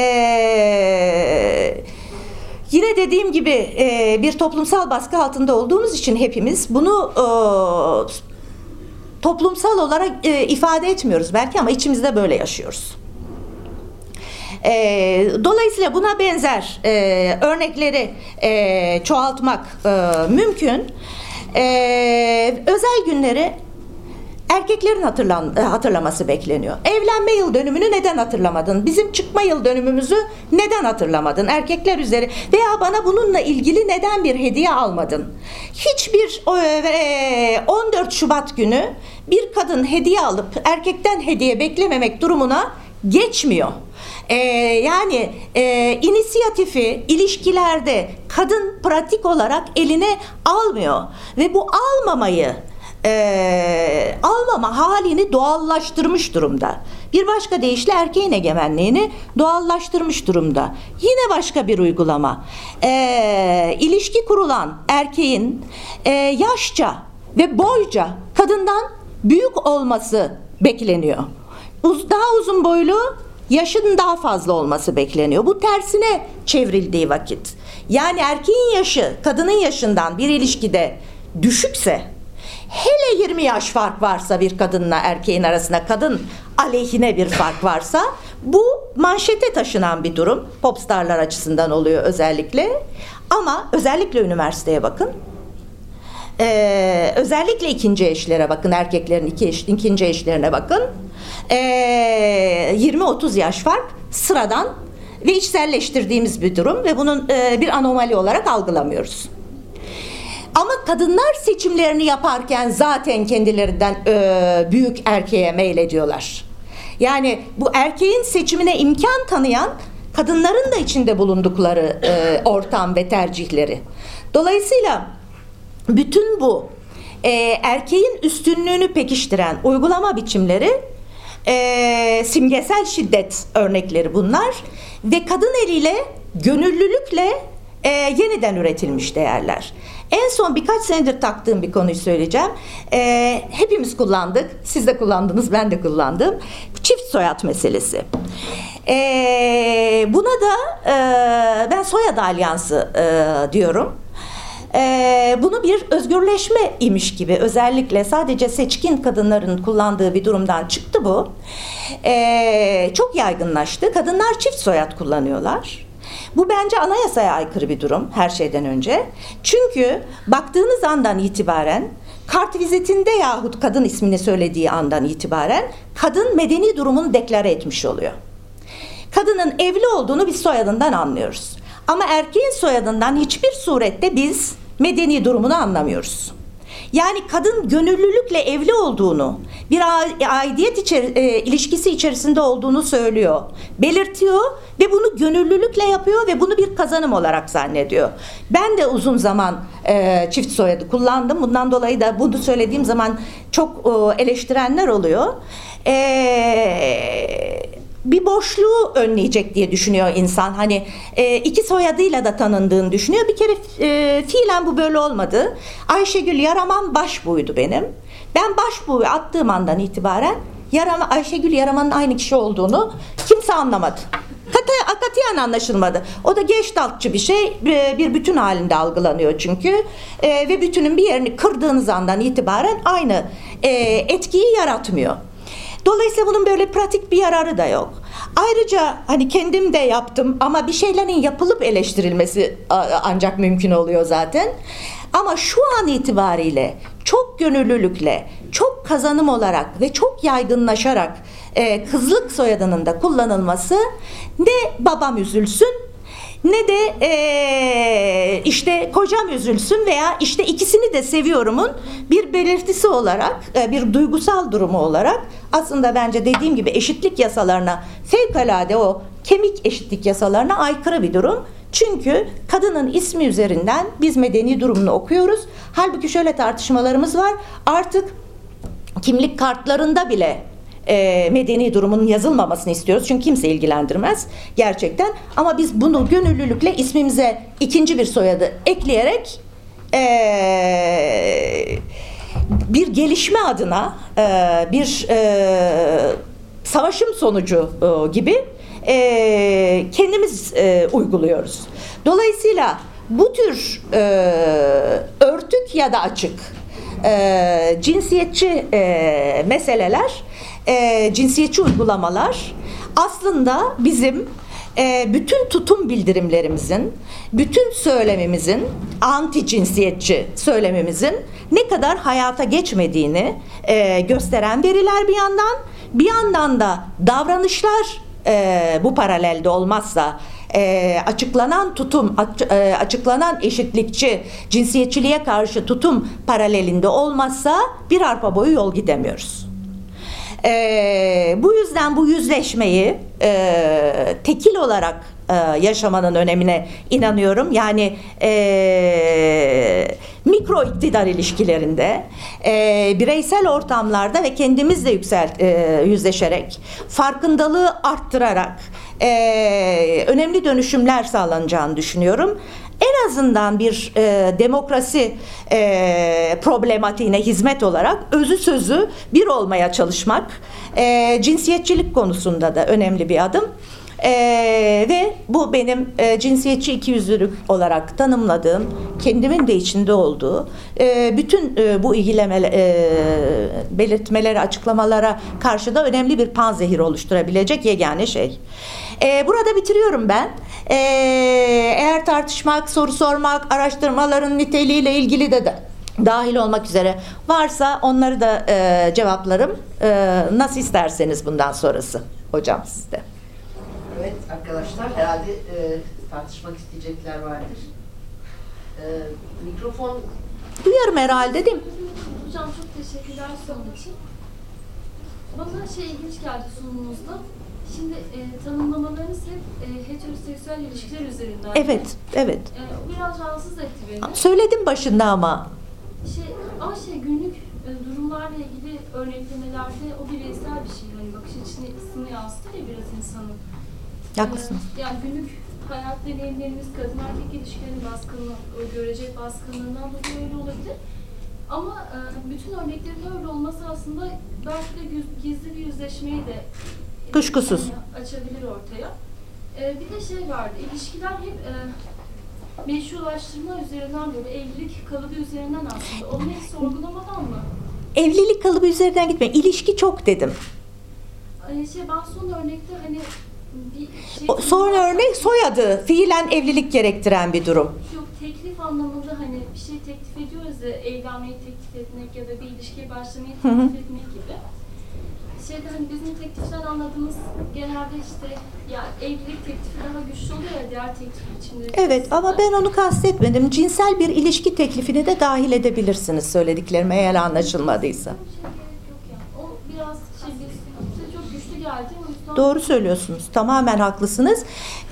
S3: eee yine dediğim gibi e, bir toplumsal baskı altında olduğumuz için hepimiz bunu e, toplumsal olarak e, ifade etmiyoruz belki ama içimizde böyle yaşıyoruz. E, dolayısıyla buna benzer e, örnekleri e, çoğaltmak e, mümkün. E, özel günleri erkeklerin hatırlan, hatırlaması bekleniyor. Evlenme yıl dönümünü neden hatırlamadın? Bizim çıkma yıl dönümümüzü neden hatırlamadın? Erkekler üzeri veya bana bununla ilgili neden bir hediye almadın? Hiçbir on dört Şubat günü bir kadın hediye alıp erkekten hediye beklememek durumuna geçmiyor. Ee, yani e, inisiyatifi ilişkilerde kadın pratik olarak eline almıyor ve bu almamayı e, almama halini doğallaştırmış durumda. Bir başka deyişle erkeğin egemenliğini doğallaştırmış durumda. Yine başka bir uygulama. E, ilişki kurulan erkeğin e, yaşça ve boyca kadından büyük olması bekleniyor. Uz, daha uzun boylu, yaşın daha fazla olması bekleniyor. Bu tersine çevrildiği vakit. Yani erkeğin yaşı kadının yaşından bir ilişkide düşükse, hele yirmi yaş fark varsa bir kadınla erkeğin arasında, kadın aleyhine bir fark varsa, bu manşete taşınan bir durum. Popstarlar açısından oluyor özellikle. Ama özellikle üniversiteye bakın. Ee, özellikle ikinci eşlere bakın, erkeklerin iki eş, ikinci eşlerine bakın. Ee, yirmi otuz yaş fark sıradan ve içselleştirdiğimiz bir durum ve bunun e, bir anomali olarak algılamıyoruz. Ama kadınlar seçimlerini yaparken zaten kendilerinden e, büyük erkeğe meylediyorlar. Yani bu erkeğin seçimine imkan tanıyan kadınların da içinde bulundukları e, ortam ve tercihleri. Dolayısıyla bütün bu e, erkeğin üstünlüğünü pekiştiren uygulama biçimleri, e, simgesel şiddet örnekleri bunlar ve kadın eliyle, gönüllülükle e, yeniden üretilmiş değerler. En son birkaç senedir taktığım bir konuyu söyleyeceğim. E, hepimiz kullandık, siz de kullandınız, ben de kullandım. Çift soyad meselesi. E, buna da e, ben soyad alyansı e, diyorum. Ee, bunu bir özgürleşme imiş gibi, özellikle sadece seçkin kadınların kullandığı bir durumdan çıktı bu. Ee, çok yaygınlaştı. Kadınlar çift soyad kullanıyorlar. Bu bence anayasaya aykırı bir durum her şeyden önce. Çünkü baktığınız andan itibaren, kart vizitinde yahut kadın ismini söylediği andan itibaren kadın medeni durumunu deklare etmiş oluyor. Kadının evli olduğunu biz soyadından anlıyoruz. Ama erkeğin soyadından hiçbir surette biz medeni durumunu anlamıyoruz. Yani kadın gönüllülükle evli olduğunu, bir aidiyet içeri, e, ilişkisi içerisinde olduğunu söylüyor, belirtiyor ve bunu gönüllülükle yapıyor ve bunu bir kazanım olarak zannediyor. Ben de uzun zaman e, çift soyadı kullandım. Bundan dolayı da bunu söylediğim zaman çok e, eleştirenler oluyor. Eee... Bir boşluğu önleyecek diye düşünüyor insan. Hani e, iki soyadıyla da tanındığını düşünüyor. Bir kere e, fiilen bu böyle olmadı. Ayşegül Yaraman Başbuğ'ydu benim. Ben Başbuğ'u attığım andan itibaren Yarama, Ayşegül Yaraman'ın aynı kişi olduğunu kimse anlamadı. Kata, katiyen anlaşılmadı. O da geçtaltçı bir şey, bir bütün halinde algılanıyor çünkü. E, ve bütünün bir yerini kırdığınız andan itibaren aynı e, etkiyi yaratmıyor. Dolayısıyla bunun böyle pratik bir yararı da yok. Ayrıca hani kendim de yaptım ama bir şeylerin yapılıp eleştirilmesi ancak mümkün oluyor zaten. Ama şu an itibariyle çok gönüllülükle, çok kazanım olarak ve çok yaygınlaşarak e, kızlık soyadının da kullanılması, ne babam üzülsün ne de e, işte kocam üzülsün veya işte ikisini de seviyorumun bir belirtisi olarak, e, bir duygusal durumu olarak aslında bence dediğim gibi eşitlik yasalarına, fevkalade o kemik eşitlik yasalarına aykırı bir durum. Çünkü kadının ismi üzerinden biz medeni durumunu okuyoruz. Halbuki şöyle tartışmalarımız var. Artık kimlik kartlarında bile e, medeni durumun yazılmamasını istiyoruz. Çünkü kimse ilgilendirmez gerçekten. Ama biz bunu gönüllülükle ismimize ikinci bir soyadı ekleyerek e, bir gelişme adına e, bir e, savaşım sonucu e, gibi e, kendimiz e, uyguluyoruz. Dolayısıyla bu tür e, örtük ya da açık e, cinsiyetçi e, meseleler, e, cinsiyetçi uygulamalar aslında bizim e, bütün tutum bildirimlerimizin, bütün söylemimizin, anti cinsiyetçi söylemimizin ne kadar hayata geçmediğini e, gösteren veriler bir yandan, bir yandan da davranışlar e, bu paralelde olmazsa, e, açıklanan tutum, aç, e, açıklanan eşitlikçi, cinsiyetçiliğe karşı tutum paralelinde olmazsa bir arpa boyu yol gidemiyoruz. E, bu yüzden bu yüzleşmeyi e, tekil olarak e, yaşamanın önemine inanıyorum. Yani e, mikro iktidar ilişkilerinde, e, bireysel ortamlarda ve kendimizle yüksel, e, yüzleşerek, farkındalığı arttırarak e, önemli dönüşümler sağlanacağını düşünüyorum. En azından bir e, demokrasi e, problematiğine hizmet olarak özü sözü bir olmaya çalışmak e, cinsiyetçilik konusunda da önemli bir adım. E, ve bu benim e, cinsiyetçi ikiyüzlülük olarak tanımladığım, kendimin de içinde olduğu, e, bütün e, bu ilgileme, e, belirtmelere, açıklamalara karşı da önemli bir panzehir oluşturabilecek yegane şey. E, burada bitiriyorum ben. E, eğer tartışmak, soru sormak, araştırmaların niteliğiyle ilgili de, de dahil olmak üzere varsa onları da e, cevaplarım. E, nasıl isterseniz bundan sonrası hocam sizde.
S1: Evet arkadaşlar, herhalde e, tartışmak isteyecekler vardır. E, mikrofon...
S3: Duyarım herhalde, değil mi?
S4: Hocam çok teşekkürler sunum için. Bana şey ilginç geldi sunumunuzda. Şimdi e, tanımlamalarınız hep e, heteroseksüel ilişkiler üzerinden.
S3: Evet, evet.
S4: E, o biraz rahatsız etti beni.
S3: Söyledim başında ama.
S4: Şey, ama şey günlük e, durumlarla ilgili örneklemelerde o bireysel bir şey. Hani bakış açısını yansıtır ya biraz insanın.
S3: Haklısınız.
S4: E, yani günlük hayat deneyimlerimiz, kadın erkek ilişkilerin baskınlığı, görecek baskınlığından dolayı öyle olabilir. Ama e, bütün örneklerin öyle olması aslında belki de gizli bir yüzleşmeyi de
S3: kuşkusuz
S4: açabilir ortaya. Ee, bir de şey vardı, ilişkiler hep e, meşrulaştırma üzerinden, böyle evlilik kalıbı üzerinden aslında. Onu hiç sorgulamadan mı?
S3: Evlilik kalıbı üzerinden gitme. İlişki çok dedim.
S4: Hani şey, ben son örnekte hani bir şey...
S3: O, son örnek soyadı, fiilen evlilik gerektiren bir durum.
S4: Yok, teklif anlamında hani bir şey teklif ediyoruz ya, evlenmeyi teklif etmek ya da bir ilişkiye başlamayı teklif
S3: hı hı.
S4: etmek gibi. Şeyde hani bizim tekliften anladığımız genelde işte ya evlilik teklifi daha güçlü oluyor ya diğer teklif biçimleri.
S3: Evet ama ben onu kastetmedim. Cinsel bir ilişki teklifini de dahil edebilirsiniz söylediklerime eğer anlaşılmadıysa.
S4: Bir şey gerek yok yani. O biraz şey bize çok güçlü geldi. O yüzden...
S3: Doğru söylüyorsunuz. Tamamen haklısınız.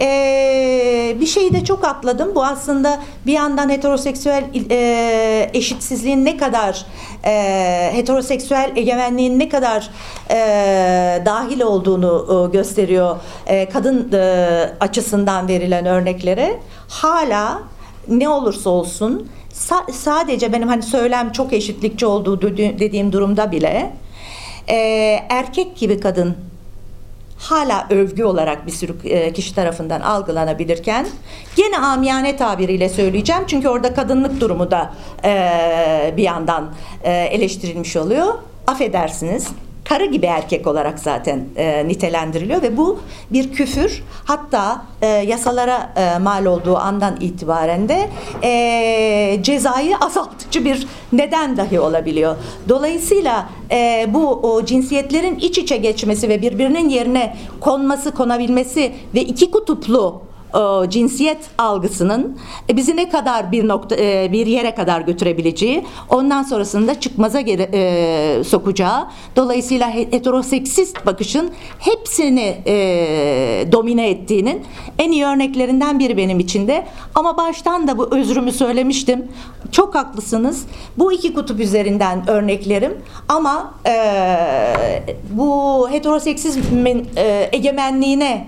S3: Ee, bir şeyi de çok atladım. Bu aslında bir yandan heteroseksüel e, eşitsizliğin ne kadar e, heteroseksüel egemenliğin ne kadar e, dahil olduğunu e, gösteriyor. E, kadın e, açısından verilen örneklere. Hala ne olursa olsun sa- sadece benim hani söylem çok eşitlikçi olduğu dediğim durumda bile e, erkek gibi kadın hala övgü olarak bir sürü kişi tarafından algılanabilirken, gene amiyane tabiriyle söyleyeceğim çünkü orada kadınlık durumu da e, bir yandan e, eleştirilmiş oluyor. Affedersiniz, karı gibi erkek olarak zaten e, nitelendiriliyor ve bu bir küfür. Hatta e, yasalara e, mal olduğu andan itibaren de e, cezayı azaltıcı bir neden dahi olabiliyor. Dolayısıyla e, bu o cinsiyetlerin iç içe geçmesi ve birbirinin yerine konması, konabilmesi ve iki kutuplu o cinsiyet algısının e, bizi ne kadar bir nokta e, bir yere kadar götürebileceği, ondan sonrasında çıkmaza geri, e, sokacağı, dolayısıyla heteroseksist bakışın hepsini e, domine ettiğinin en iyi örneklerinden biri benim için de. Ama baştan da bu özrümü söylemiştim. Çok haklısınız. Bu iki kutup üzerinden örneklerim ama e, bu heteroseksizmin e, egemenliğine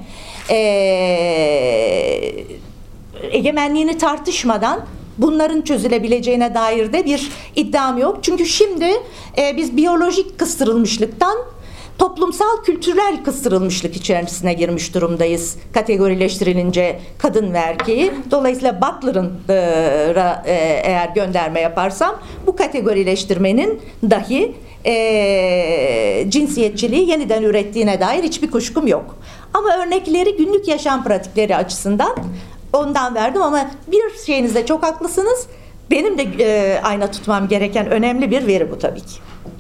S3: Ee, egemenliğini tartışmadan bunların çözülebileceğine dair de bir iddiam yok. Çünkü şimdi e, biz biyolojik kıstırılmışlıktan toplumsal kültürel kıstırılmışlık içerisine girmiş durumdayız. Kategorileştirilince kadın ve erkeği. Dolayısıyla Butler'ın e, e, eğer gönderme yaparsam bu kategorileştirmenin dahi e, cinsiyetçiliği yeniden ürettiğine dair hiçbir kuşkum yok. Ama örnekleri günlük yaşam pratikleri açısından ondan verdim ama bir şeyinizde çok haklısınız. Benim de e, ayna tutmam gereken önemli bir veri bu tabii ki.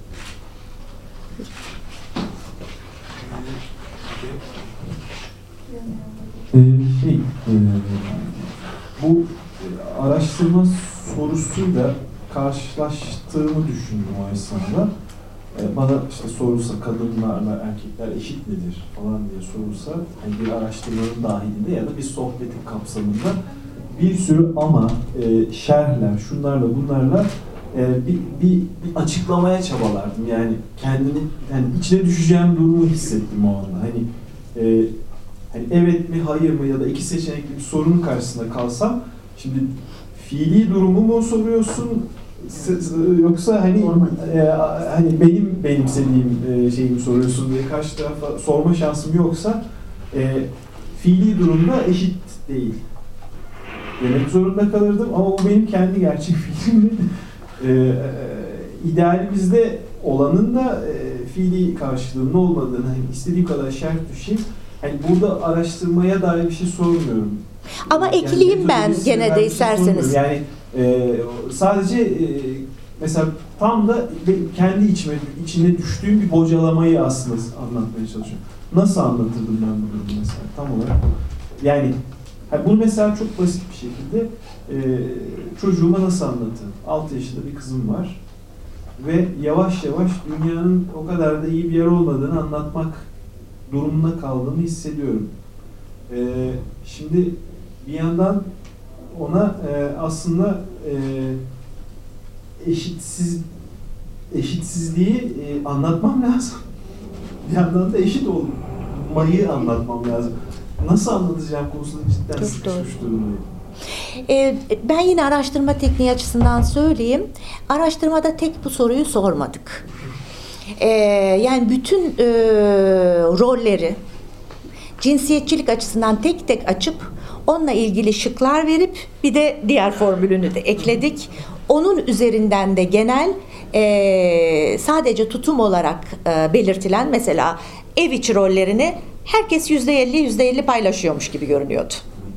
S5: Ee, şey, e, bu araştırma sorusuyla karşılaştığımı düşündüm o esnada. Ee, bana işte sorulsa kadınlarla erkekler eşit midir falan diye sorulsa, yani bir araştırmanın dahilinde ya da bir sohbetin kapsamında bir sürü ama, e, şerhler, şunlarla bunlarla e, bir, bir, bir açıklamaya çabalardım. Yani kendini, yani içine düşeceğim durumu hissettim o anda. Hani e, hani evet mi, hayır mı ya da iki seçenekli bir sorunun karşısında kalsam, şimdi fiili durumu mu soruyorsun yoksa hani e, hani benim benimsediğim e, şeyi mi soruyorsun diye karşı tarafa sorma şansım yoksa e, fiili durumda eşit değil demek zorunda kalırdım ama bu benim kendi gerçek fikrimdi. E, e, idealimizde olanın da e, fiili karşılığının olmadığını, hani istediğim kadar şerh düşeyim. Yani burada araştırmaya dair bir şey sormuyorum.
S3: Ama
S5: yani
S3: ekleyeyim ben gene de
S5: şey
S3: isterseniz.
S5: Yani e, sadece e, mesela tam da kendi içime, içine düştüğüm bir bocalamayı aslında anlatmaya çalışıyorum. Nasıl anlatırdım ben bu durumu mesela tam olarak? Yani bunu mesela çok basit bir şekilde e, çocuğuma nasıl anlatırım? altı yaşında bir kızım var ve yavaş yavaş dünyanın o kadar da iyi bir yer olmadığını anlatmak durumunda kaldığımı hissediyorum. Ee, şimdi bir yandan ona e, aslında e, eşitsiz eşitsizliği e, anlatmam lazım. Bir yandan da eşit olmayı anlatmam lazım. Nasıl anlatacağım konusunda cidden sıkışmış durumdayım.
S3: Ee, ben yine araştırma tekniği açısından söyleyeyim. Araştırmada tek bu soruyu sormadık. Ee, yani bütün e, rolleri cinsiyetçilik açısından tek tek açıp onunla ilgili şıklar verip bir de diğer formülünü de ekledik. Onun üzerinden de genel e, sadece tutum olarak e, belirtilen mesela ev içi rollerini herkes yüzde elli yüzde elli paylaşıyormuş gibi görünüyordu.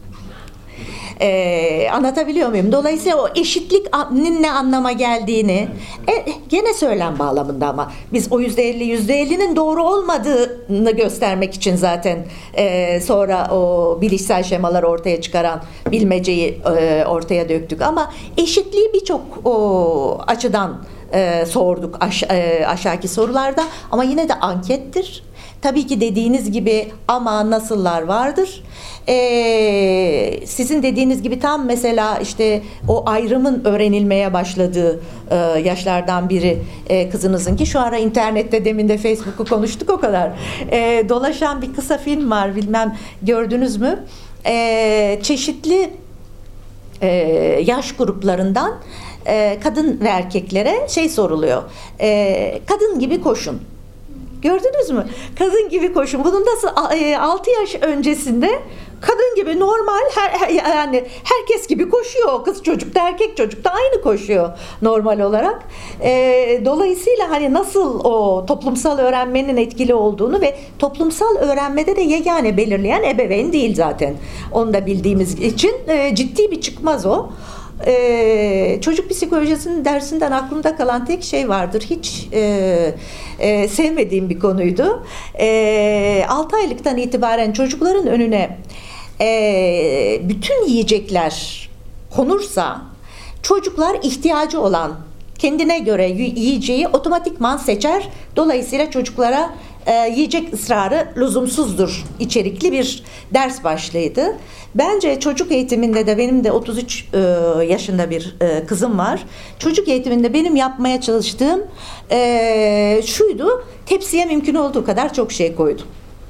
S3: Ee, anlatabiliyor muyum? Dolayısıyla o eşitliğin ne anlama geldiğini e, gene söylem bağlamında ama biz o yüzde elli yüzde ellinin doğru olmadığını göstermek için zaten e, sonra o bilişsel şemaları ortaya çıkaran bilmeceyi e, ortaya döktük ama eşitliği birçok o açıdan e, sorduk aş, e, aşağıki sorularda ama yine de ankettir. Tabii ki dediğiniz gibi ama nasıllar vardır. Ee, sizin dediğiniz gibi tam mesela işte o ayrımın öğrenilmeye başladığı e, yaşlardan biri e, kızınızın ki şu ara internette demin de Facebook'u konuştuk o kadar. E, dolaşan bir kısa film var bilmem gördünüz mü? E, çeşitli e, yaş gruplarından e, kadın ve erkeklere şey soruluyor. E, kadın gibi koşun. Gördünüz mü? Kadın gibi koşun. Bunun da altı yaş öncesinde kadın gibi normal her, yani herkes gibi koşuyor. Kız çocuk da erkek çocuk da aynı koşuyor normal olarak. E, dolayısıyla hani nasıl o toplumsal öğrenmenin etkili olduğunu ve toplumsal öğrenmede de yegane belirleyen ebeveyn değil zaten. Onu da bildiğimiz için e, ciddi bir çıkmaz o. Ee, çocuk psikolojisinin dersinden aklımda kalan tek şey vardır. Hiç e, e, sevmediğim bir konuydu. E, altı aylıktan itibaren çocukların önüne e, bütün yiyecekler konursa çocuklar ihtiyacı olan kendine göre yiyeceği otomatikman seçer. Dolayısıyla çocuklara e, yiyecek ısrarı lüzumsuzdur içerikli bir ders başlığıydı. Bence çocuk eğitiminde de benim de otuz üç e, yaşında bir e, kızım var. Çocuk eğitiminde benim yapmaya çalıştığım e, şuydu, tepsiye mümkün olduğu kadar çok şey koydum.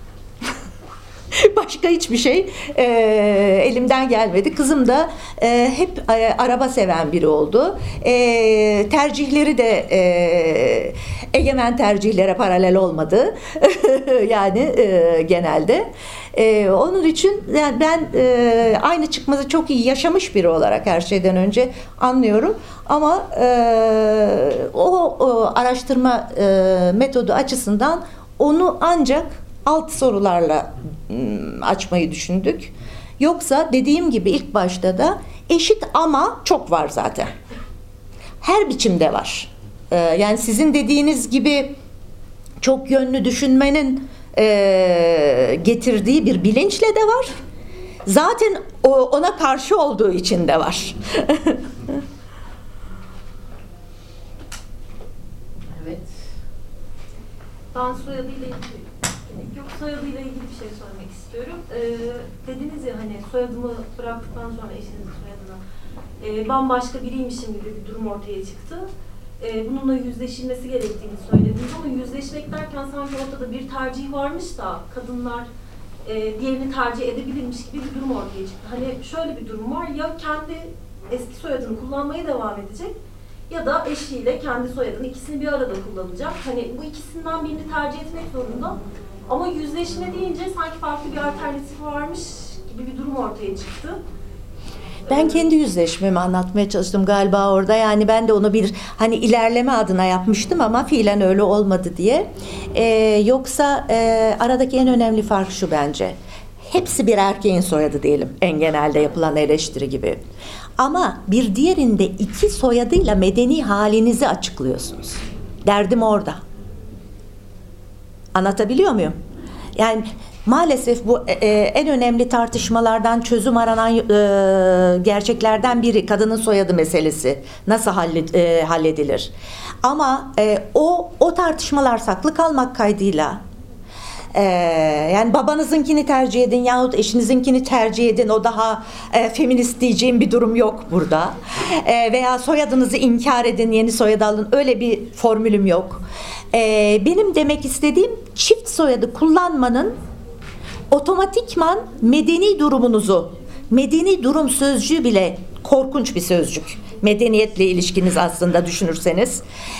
S3: Başka hiçbir şey e, elimden gelmedi. Kızım da e, hep e, araba seven biri oldu. E, tercihleri de e, egemen tercihlere paralel olmadı. yani e, genelde. E, onun için yani ben e, aynı çıkmazı çok iyi yaşamış biri olarak her şeyden önce anlıyorum. Ama e, o, o araştırma e, metodu açısından onu ancak alt sorularla açmayı düşündük. Yoksa dediğim gibi ilk başta da eşit ama çok var zaten. Her biçimde var. Ee, yani sizin dediğiniz gibi çok yönlü düşünmenin e, getirdiği bir bilinçle de var. Zaten o, ona karşı olduğu için de var.
S1: Evet.
S6: Ben soyadıyla ilgili, yok soyadıyla ilgili bir şey söylemek istiyorum. Ee, dediniz ya hani soyadımı bıraktıktan sonra eşinizin soyadına e, bambaşka biriymişim gibi bir durum ortaya çıktı. E, bununla yüzleşilmesi gerektiğini söylediniz ama yüzleşmek derken sanki ortada bir tercih varmış da kadınlar e, diğerini tercih edebilirmiş gibi bir durum ortaya çıktı. Hani şöyle bir durum var, ya kendi eski soyadını kullanmaya devam edecek ya da eşiyle kendi soyadını, ikisini bir arada kullanacak. Hani bu ikisinden birini tercih etmek zorunda. Ama yüzleşme deyince sanki farklı bir alternatif varmış gibi bir durum ortaya çıktı.
S3: Ben kendi yüzleşmemi anlatmaya çalıştım galiba orada. Yani ben de onu bir hani ilerleme adına yapmıştım ama fiilen öyle olmadı diye. Ee, yoksa e, aradaki en önemli fark şu bence. Hepsi bir erkeğin soyadı diyelim. En genelde yapılan eleştiri gibi. Ama bir diğerinde iki soyadıyla medeni halinizi açıklıyorsunuz. Derdim orada. Anlatabiliyor muyum? Yani maalesef bu e, en önemli tartışmalardan, çözüm aranan e, gerçeklerden biri kadının soyadı meselesi. Nasıl hallet, e, halledilir? Ama e, o o tartışmalar saklı kalmak kaydıyla e, yani babanızınkini tercih edin yahut eşinizinkini tercih edin, o daha e, feminist diyeceğim bir durum yok burada. E, veya soyadınızı inkar edin, yeni soyadı alın, öyle bir formülüm yok. E, benim demek istediğim çift soyadı kullanmanın otomatikman medeni durumunuzu, medeni durum sözcüğü bile korkunç bir sözcük. Medeniyetle ilişkiniz aslında düşünürseniz.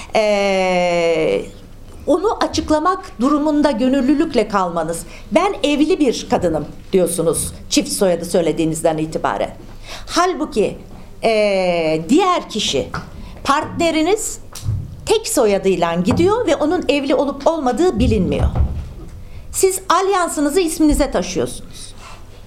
S3: Ee, onu açıklamak durumunda gönüllülükle kalmanız. Ben evli bir kadınım diyorsunuz çift soyadı söylediğinizden itibaren. Halbuki ee, diğer kişi, partneriniz tek soyadıyla gidiyor ve onun evli olup olmadığı bilinmiyor. Siz alyansınızı isminize taşıyorsunuz.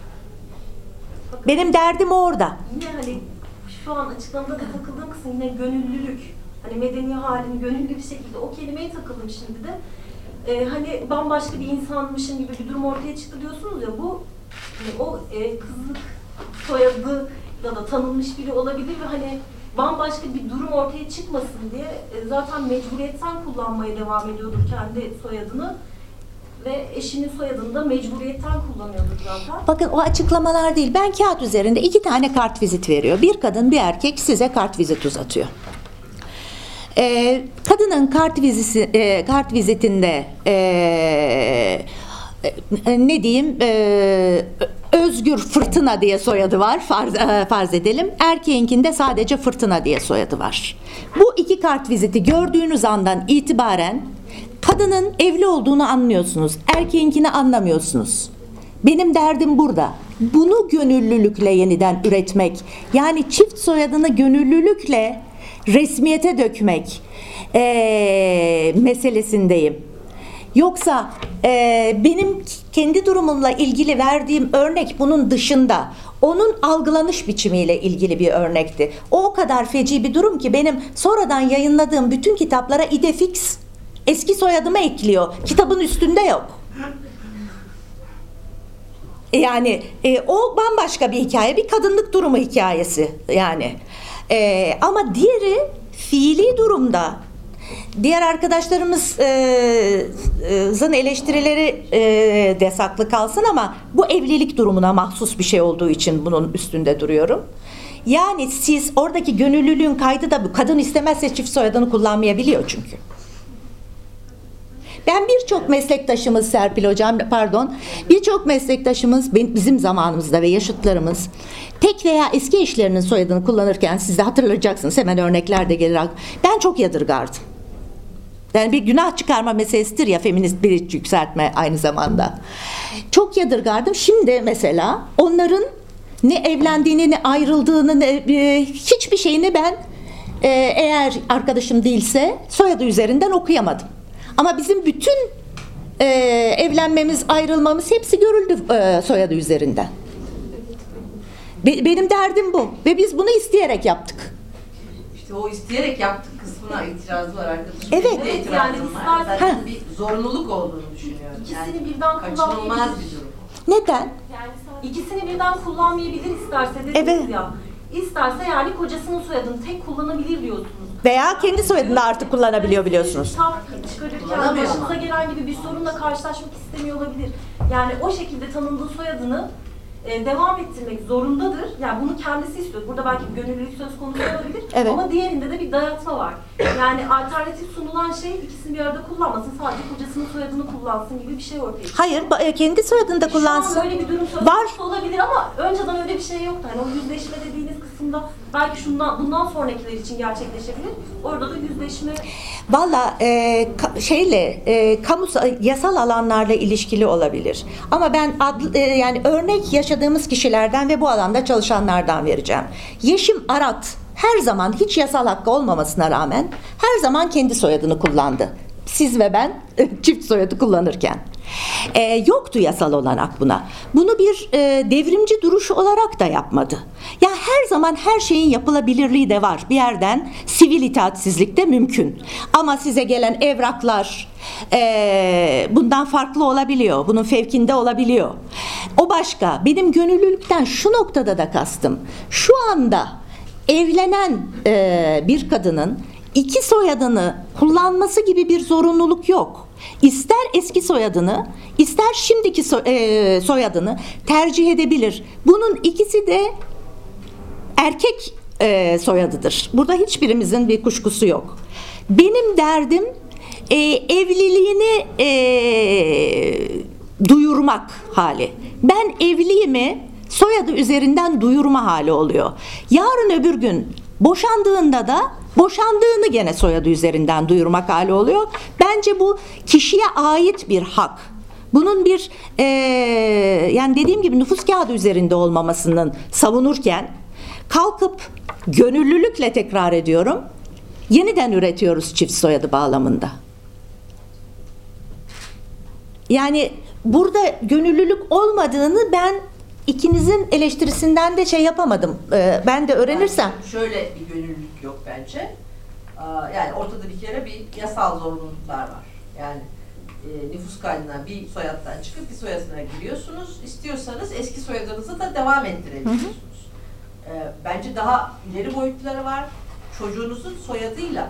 S3: Benim derdim orada.
S6: Yine hani şu an açıklamada da takıldığım kısım yine gönüllülük. Hani medeni halini gönüllü bir şekilde o kelimeye takıldım şimdi de. Ee, hani bambaşka bir insanmışım gibi bir durum ortaya çıktı diyorsunuz ya, bu hani o e, kızlık soyadı ya da tanınmış biri olabilir ve hani bambaşka bir durum ortaya çıkmasın diye e, zaten mecburiyetten kullanmaya devam ediyordur kendi soyadını. Ve eşinin soyadını da mecburiyetten kullanıyordur zaten.
S3: Bakın o açıklamalar değil. Ben kağıt üzerinde iki tane kart vizit veriyor. Bir kadın, bir erkek size kart vizit uzatıyor. Ee, kadının kart vizisi, e, kart vizitinde e, e, ne diyeyim e, Özgür Fırtına diye soyadı var, farz, e, farz edelim. Erkeğinkinde sadece Fırtına diye soyadı var. Bu iki kart viziti gördüğünüz andan itibaren kadının evli olduğunu anlıyorsunuz. Erkeğinkini anlamıyorsunuz. Benim derdim burada. Bunu gönüllülükle yeniden üretmek. Yani çift soyadını gönüllülükle resmiyete dökmek ee, meselesindeyim. Yoksa e, benim kendi durumumla ilgili verdiğim örnek bunun dışında. Onun algılanış biçimiyle ilgili bir örnekti. O o kadar feci bir durum ki benim sonradan yayınladığım bütün kitaplara idefix eski soyadımı ekliyor. Kitabın üstünde yok. Yani e, o bambaşka bir hikaye, bir kadınlık durumu hikayesi yani. E, ama diğeri fiili durumda. Diğer arkadaşlarımızın eleştirileri e, de saklı kalsın ama bu evlilik durumuna mahsus bir şey olduğu için bunun üstünde duruyorum. Yani siz oradaki gönüllülüğün kaydı da bu. Kadın istemezse çift soyadını kullanmayabiliyor çünkü. Ben birçok meslektaşımız Serpil Hocam, pardon, birçok meslektaşımız bizim zamanımızda ve yaşıtlarımız tek veya eski eşlerinin soyadını kullanırken siz de hatırlayacaksınız, hemen örnekler de gelir. Ben çok yadırgardım. Yani bir günah çıkarma meselesidir ya, feminist bir yükseltme aynı zamanda. Çok yadırgardım. Şimdi mesela onların ne evlendiğini, ne ayrıldığını, ne, e, hiçbir şeyini ben e, eğer arkadaşım değilse soyadı üzerinden okuyamadım. Ama bizim bütün e, evlenmemiz, ayrılmamız hepsi görüldü e, soyadı üzerinden. Be, benim derdim bu ve biz bunu isteyerek yaptık.
S1: İşte o isteyerek yaptık kısmına itirazı var arkadaşım.
S3: Evet.
S1: Benim de
S6: Evet,
S1: itirazım
S6: yani
S1: var.
S6: ister-
S1: Ben
S3: Ha.
S1: bir zorunluluk olduğunu düşünüyorum.
S6: İkisini
S1: Yani
S6: birden
S1: kaçınılmaz
S6: kullanmayabilir.
S1: bir durum.
S3: Neden?
S4: Yani sadece
S6: İkisini birden kullanmayabilir isterse dediniz
S3: Evet.
S6: ya. İsterse yani kocasının soyadını tek kullanabilir diyorsunuz.
S3: Veya kendi soyadını da artık kullanabiliyor biliyorsunuz.
S6: Kitap çıkarırken
S1: Kullanamıyor
S6: başınıza
S1: ama.
S6: gelen gibi bir sorunla karşılaşmak istemiyor olabilir. Yani o şekilde tanındığı soyadını e, devam ettirmek zorundadır. Yani bunu kendisi istiyor. Burada belki bir gönüllülük söz konusu olabilir.
S3: Evet.
S6: Ama diğerinde de bir dayatma var. Yani alternatif sunulan şey ikisini bir arada kullanmasın. Sadece kocasının soyadını kullansın gibi bir şey ortaya çıkıyor.
S3: Hayır, ba- e, kendi soyadını da kullansın.
S6: Şu an öyle bir durum söz
S3: Var.
S6: konusu olabilir ama önceden öyle bir şey yoktu. Hani o yüzleşme dediğiniz kısımda belki şundan bundan sonrakiler için gerçekleşebilir. Orada da yüzleşme
S3: Valla e, ka- şeyle e, kamu yasal alanlarla ilişkili olabilir. Ama ben adlı, e, yani örnek yaşadığımız kişilerden ve bu alanda çalışanlardan vereceğim. Yeşim Arat her zaman hiç yasal hakkı olmamasına rağmen her zaman kendi soyadını kullandı. Siz ve ben çift soyadı kullanırken. E, yoktu yasal olanak buna. Bunu bir e, devrimci duruş olarak da yapmadı. Ya her zaman her şeyin yapılabilirliği de var. Bir yerden sivil itaatsizlik de mümkün. Ama size gelen evraklar e, bundan farklı olabiliyor. Bunun fevkinde olabiliyor. O başka. Benim gönüllülükten şu noktada da kastım. Şu anda evlenen e, bir kadının iki soyadını kullanması gibi bir zorunluluk yok. İster eski soyadını, ister şimdiki so- e, soyadını tercih edebilir. Bunun ikisi de erkek e, soyadıdır. Burada hiçbirimizin bir kuşkusu yok. Benim derdim e, evliliğini e, duyurmak hali. Ben evliyimi soyadı üzerinden duyurma hali oluyor. Yarın öbür gün boşandığında da boşandığını gene soyadı üzerinden duyurmak hali oluyor. Bence bu kişiye ait bir hak. Bunun bir e, yani dediğim gibi nüfus kağıdı üzerinde olmamasının savunurken kalkıp gönüllülükle tekrar ediyorum. Yeniden üretiyoruz çift soyadı bağlamında. Yani burada gönüllülük olmadığını ben ikinizin eleştirisinden de şey yapamadım. Ee, ben de öğrenirsem.
S1: Yani şöyle bir gönüllülük yok bence. Aa, Yani ortada bir kere bir yasal zorunluluklar var. Yani e, nüfus kaydından bir soyaddan çıkıp bir soyadına giriyorsunuz. İstiyorsanız eski soyadınızı da devam ettirebiliyorsunuz. Ee, bence daha ileri boyutları var. Çocuğunuzun soyadıyla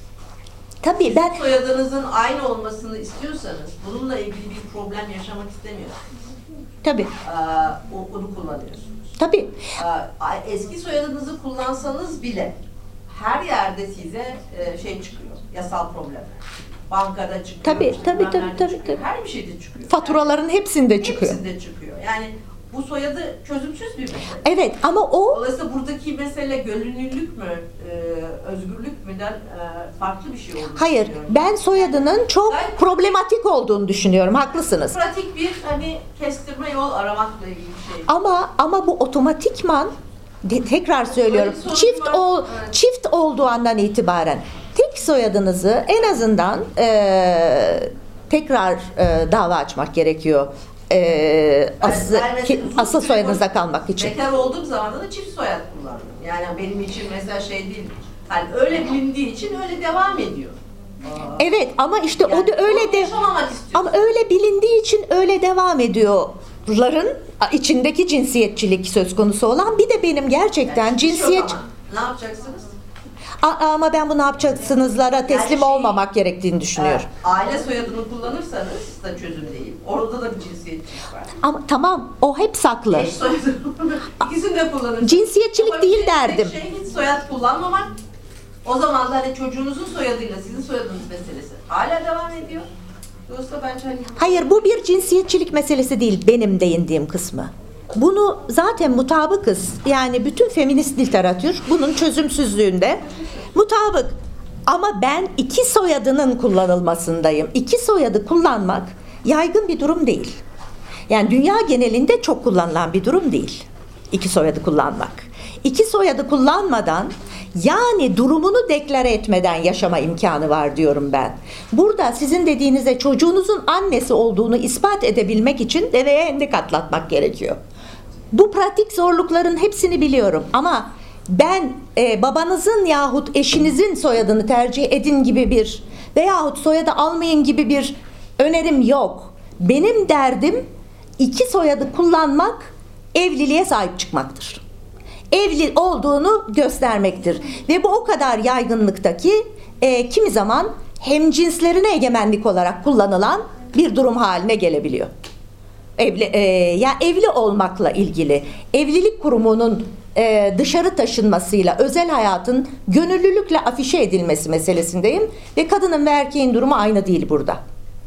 S3: Tabii ben
S1: soyadınızın aynı olmasını istiyorsanız, bununla ilgili bir problem yaşamak istemiyorsanız,
S3: tabii
S1: aa, o- onu kullanıyorsunuz.
S3: tabii
S1: Aa, Eski soyadınızı kullansanız bile her yerde size e, şey çıkıyor, yasal problemler. Bankada çıkıyor,
S3: Tabii,
S1: işte
S3: tabii,
S1: bilmem
S3: tabii,
S1: nerede
S3: tabii,
S1: çıkıyor,
S3: tabii.
S1: her bir şeyde çıkıyor.
S3: faturaların hepsinde çıkıyor.
S1: Hepsinde çıkıyor. Yani bu soyadı çözümsüz bir mesele.
S3: Evet ama o
S1: Dolayısıyla buradaki mesele gönüllülük mü, e, özgürlük müden e, farklı bir şey olduğunu
S3: hayır
S1: düşünüyorum.
S3: ben soyadının çok
S1: Gayet
S3: problematik olduğunu düşünüyorum. Haklısınız.
S1: pratik bir hani kestirme yol aramakla ilgili bir şey.
S3: Ama ama bu otomatikman de- tekrar söylüyorum.
S1: Öyle bir sorun
S3: Çift
S1: var.
S3: ol
S1: Evet.
S3: çift olduğu andan itibaren tek soyadınızı en azından eee, tekrar eee, dava açmak gerekiyor. Eee asıl,
S1: Ben- ben mesela
S3: ki-
S1: uzun
S3: asıl
S1: süre
S3: soyadınızda
S1: boyunca
S3: kalmak için.
S1: Bekar olduğum zaman da çift soyad kullandım. Yani benim için mesela şey değil. Hani öyle bilindiği için öyle devam ediyor. Aa,
S3: Evet ama işte o
S1: yani
S3: da öyle
S1: sorun
S3: de
S1: yaşamamak istiyorsun.
S3: ama öyle bilindiği için öyle devam ediyorların içindeki cinsiyetçilik söz konusu olan bir de benim gerçekten
S1: Yani hiç yok
S3: cinsiyet
S1: ama. Ne yapacaksınız?
S3: A- ama ben bu ne yapacaksınızlara teslim
S1: Yani şey-
S3: olmamak gerektiğini düşünüyorum.
S1: Ee, aile soyadını kullanırsanız da çözüm değil. Orada da bir cinsiyetçilik var.
S3: Ama tamam o hep saklı.
S1: Eş soyadını ikisini de kullanırsınız.
S3: Cinsiyetçilik
S1: Ama
S3: değil
S1: bir tek
S3: derdim.
S1: Şey, hiç soyad kullanmamak. O zaman da hani çocuğunuzun soyadıyla sizin soyadınız meselesi hala devam ediyor. Dolayısıyla bence hani
S3: Hayır bu bir cinsiyetçilik meselesi değil benim değindiğim kısmı. Bunu zaten mutabıkız. Yani bütün feminist literatür bunun çözümsüzlüğünde mutabık. Ama ben iki soyadının kullanılmasındayım. İki soyadı kullanmak yaygın bir durum değil. Yani dünya genelinde çok kullanılan bir durum değil. İki soyadı kullanmak. İki soyadı kullanmadan Yani durumunu deklare etmeden yaşama imkanı var diyorum ben. Burada sizin dediğinizde çocuğunuzun annesi olduğunu ispat edebilmek için deveye hendek atlatmak gerekiyor. Bu pratik zorlukların hepsini biliyorum ama ben e, babanızın yahut eşinizin soyadını tercih edin gibi bir veyahut soyadı almayın gibi bir önerim yok. Benim derdim iki soyadı kullanmak, evliliğe sahip çıkmaktır. Evli olduğunu göstermektir. Ve bu o kadar yaygınlıkta ki e, kimi zaman hemcinslerine egemenlik olarak kullanılan bir durum haline gelebiliyor. Evli, e, ya evli olmakla ilgili evlilik kurumunun e, dışarı taşınmasıyla özel hayatın gönüllülükle afişe edilmesi meselesindeyim ve kadının ve erkeğin durumu aynı değil burada.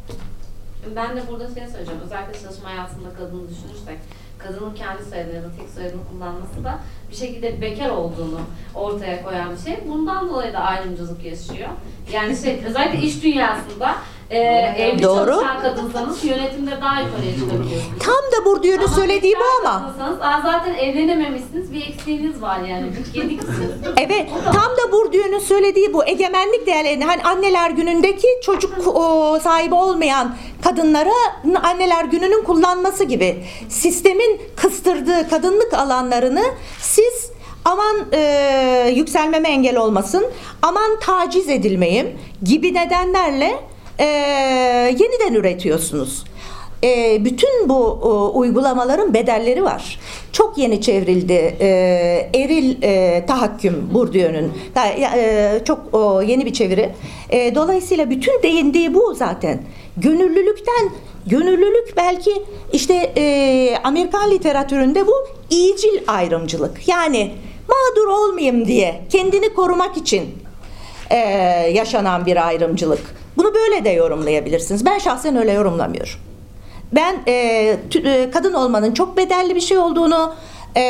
S7: Ben de burada şey söyleyeceğim. Özellikle çalışma hayatında kadını düşünürsek, kadının kendi soyadını ya da tek soyadını kullanması da bir şekilde bekar olduğunu ortaya koyan bir şey. Bundan dolayı da ayrımcılık yaşıyor. Yani şey, özellikle iş dünyasında e, evli
S3: Doğru.
S7: çalışan kadınsanız yönetimde daha yukarıya çıkabiliyorsunuz.
S3: Tam da Bourdieu'nun söylediği bu ama.
S7: Aa, zaten evlenememişsiniz, bir eksiğiniz var yani. Gediksiniz.
S3: Evet, tam da Bourdieu'nun söylediği bu. Egemenlik değerlerini, hani anneler günündeki çocuk o, sahibi olmayan kadınlara anneler gününün kullanması gibi. Sistemin kıstırdığı kadınlık alanlarını siz aman e, yükselmeme engel olmasın, aman taciz edilmeyim gibi nedenlerle e, yeniden üretiyorsunuz. E, bütün bu o, uygulamaların bedelleri var. Çok yeni çevrildi e, eril e, tahakküm Bourdieu'nun e, çok o, yeni bir çeviri. E, dolayısıyla bütün değindiği bu zaten. Gönüllülükten, gönüllülük belki işte e, Amerikan literatüründe bu iyicil ayrımcılık. Yani mağdur olmayayım diye kendini korumak için e, yaşanan bir ayrımcılık. Bunu böyle de yorumlayabilirsiniz. Ben şahsen öyle yorumlamıyorum. Ben e, t- e, kadın olmanın çok bedelli bir şey olduğunu, e,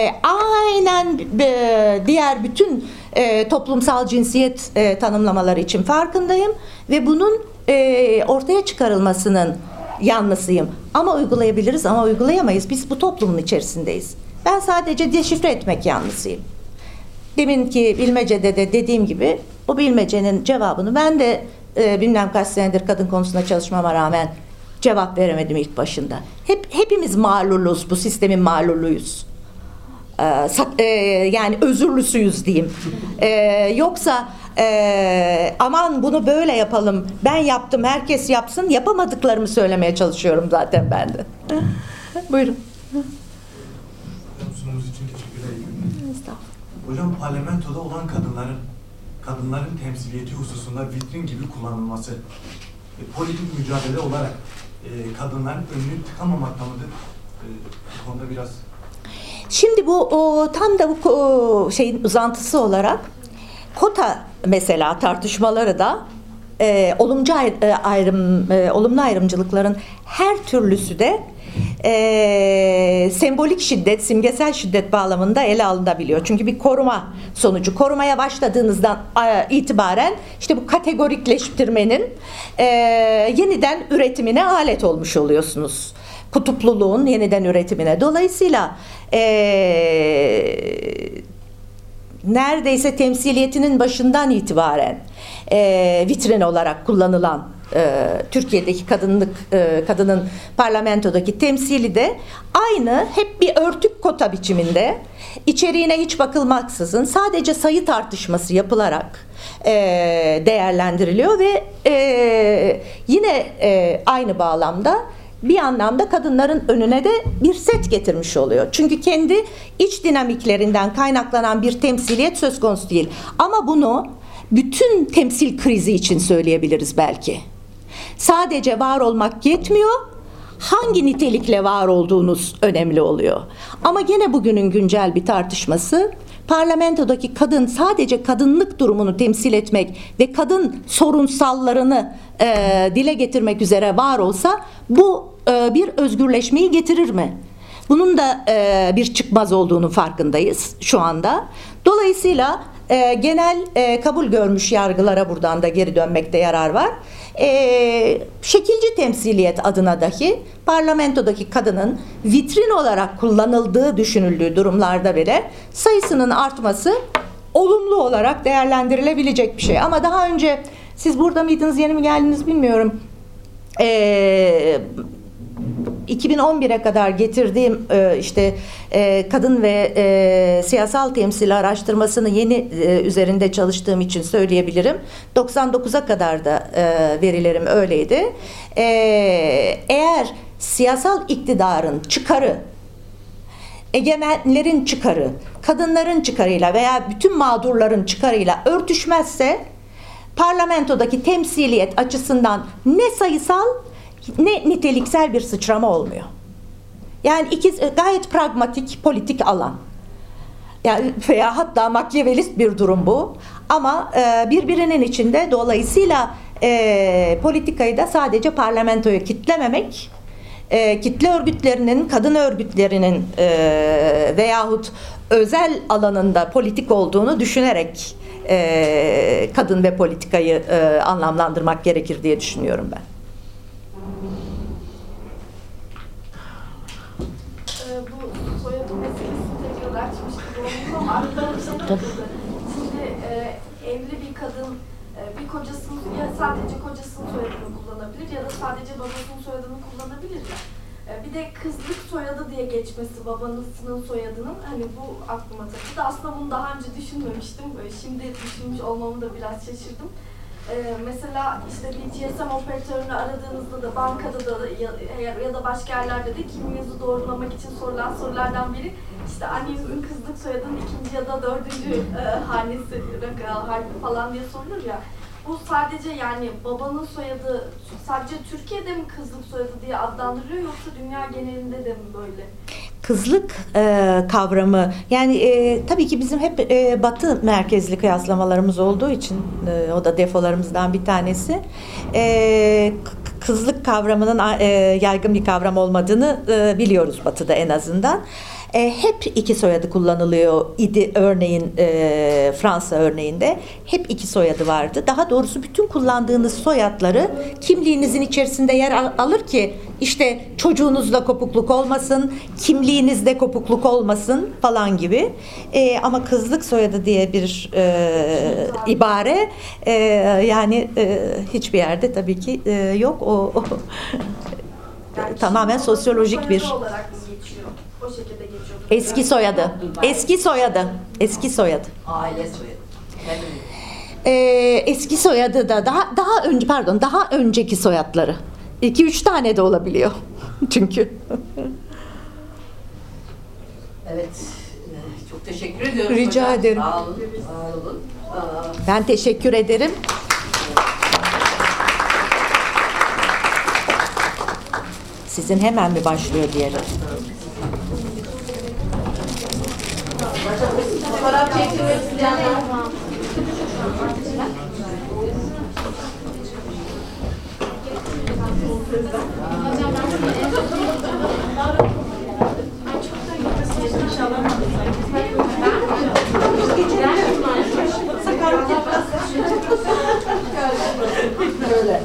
S3: aynen e, diğer bütün e, toplumsal cinsiyet e, tanımlamaları için farkındayım ve bunun e, ortaya çıkarılmasının yanlısıyım. Ama uygulayabiliriz ama uygulayamayız. Biz bu toplumun içerisindeyiz. Ben sadece deşifre etmek yanlısıyım. Deminki bilmecede de dediğim gibi o bilmecenin cevabını ben de e, bilmem kaç senedir kadın konusunda çalışmama rağmen cevap veremedim ilk başında. Hep hepimiz mağluluz, bu sistemin mağluluyuz. Ee, e, yani özürlüsüyüz diyeyim. Ee, yoksa e, aman bunu böyle yapalım, ben yaptım, herkes yapsın, yapamadıklarımı söylemeye çalışıyorum zaten ben de. Buyurun.
S8: Sunumunuz için teşekkürler. Hocam, parlamentoda olan kadınların kadınların temsiliyeti hususunda vitrin gibi kullanılması e, politik mücadele olarak e, kadınların önünü tıkamamakta mıdır? E, bu konuda biraz...
S3: Şimdi bu o, tam da bu o, şeyin uzantısı olarak kota mesela tartışmaları da e, olumcu ayrım, e, olumlu ayrımcılıkların her türlüsü de e, sembolik şiddet, simgesel şiddet bağlamında ele alınabiliyor. Çünkü bir koruma sonucu. Korumaya başladığınızdan e, itibaren işte bu kategorikleştirmenin e, yeniden üretimine alet olmuş oluyorsunuz. Kutupluluğun yeniden üretimine. Dolayısıyla ee, neredeyse temsiliyetinin başından itibaren e, vitrin olarak kullanılan e, Türkiye'deki kadınlık e, kadının parlamentodaki temsili de aynı, hep bir örtük kota biçiminde, içeriğine hiç bakılmaksızın sadece sayı tartışması yapılarak e, değerlendiriliyor ve e, yine e, aynı bağlamda bir anlamda kadınların önüne de bir set getirmiş oluyor. Çünkü kendi iç dinamiklerinden kaynaklanan bir temsiliyet söz konusu değil. Ama bunu bütün temsil krizi için söyleyebiliriz belki. Sadece var olmak yetmiyor, hangi nitelikle var olduğunuz önemli oluyor. Ama gene bugünün güncel bir tartışması, parlamentodaki kadın sadece kadınlık durumunu temsil etmek ve kadın sorunsallarını e, dile getirmek üzere var olsa bu e, bir özgürleşmeyi getirir mi? Bunun da e, bir çıkmaz olduğunu farkındayız şu anda. Dolayısıyla e, genel e, kabul görmüş yargılara buradan da geri dönmekte yarar var. E, şekilci temsiliyet adına dahi parlamentodaki kadının vitrin olarak kullanıldığı düşünüldüğü durumlarda bile sayısının artması olumlu olarak değerlendirilebilecek bir şey. Ama daha önce siz burada mıydınız, yeni mi geldiniz bilmiyorum. Ee, iki bin on bire kadar getirdiğim e, işte e, kadın ve e, siyasal temsil araştırmasını yeni e, üzerinde çalıştığım için söyleyebilirim. doksan dokuza kadar da e, verilerim öyleydi. E, eğer siyasal iktidarın çıkarı, egemenlerin çıkarı, kadınların çıkarıyla veya bütün mağdurların çıkarıyla örtüşmezse parlamentodaki temsiliyet açısından ne sayısal ne niteliksel bir sıçrama olmuyor. Yani iki gayet pragmatik politik alan. Yani veya hatta makyavelist bir durum bu. Ama e, birbirinin içinde, dolayısıyla e, politikayı da sadece parlamentoya kitlememek, e, kitle örgütlerinin, kadın örgütlerinin e, veyahut özel alanında politik olduğunu düşünerek e, kadın ve politikayı e, anlamlandırmak gerekir diye düşünüyorum ben.
S9: Bu soyadı meselesini tekrar açmış gibi oldum ama aklıma bir şey takıldı. Şimdi e, evli bir kadın e, bir kocasının ya sadece kocasının soyadını kullanabilir ya da sadece babasının soyadını kullanabilir ya. E, bir de kızlık soyadı diye geçmesi babasının soyadının, hani bu aklıma takıldı. Aslında bunu daha önce düşünmemiştim. E, şimdi düşünmüş olmamı da biraz şaşırdım. Ee, mesela işte bir G S M operatörünü aradığınızda da bankada da ya, ya da başka yerlerde de kimliğinizi doğrulamak için sorulan sorulardan biri işte annenizin kızlık soyadının ikinci ya da dördüncü e, hanesi, rakı, harfi falan diye sorulur ya. Bu sadece yani babanın soyadı sadece Türkiye'de mi kızlık soyadı diye adlandırıyor yoksa dünya genelinde de mi böyle?
S3: Kızlık e, kavramı, yani e, tabii ki bizim hep e, Batı merkezli kıyaslamalarımız olduğu için e, o da defolarımızdan bir tanesi. E, kızlık kavramının e, yaygın bir kavram olmadığını e, biliyoruz Batı'da en azından. E, hep iki soyadı kullanılıyor idi, örneğin e, Fransa örneğinde hep iki soyadı vardı. Daha doğrusu bütün kullandığınız soyadları kimliğinizin içerisinde yer al- alır ki işte çocuğunuzla kopukluk olmasın, kimliğinizde kopukluk olmasın falan gibi. E, ama kızlık soyadı diye bir e, ibare e, yani e, hiçbir yerde tabii ki e, yok. O, o
S9: Yani
S3: tamamen sosyolojik bir
S9: olarak mı geçiyor? O şekilde geçiyor.
S3: eski soyadı. Eski soyadı. Eski soyadı.
S1: Aile soyadı. Kendi
S3: Ee, eski soyadı da daha daha önce pardon daha önceki soyadları. iki üç tane de olabiliyor. Çünkü.
S1: Evet. e, Çok teşekkür ediyorum.
S3: Rica
S1: hocam.
S3: ederim.
S1: Sağ olun. Sağ olun. Aa,
S3: Ben teşekkür ederim. Sizin hemen mi başlıyor diyelim?
S1: Fotoğraf çektirmek isteyenler. Böyle.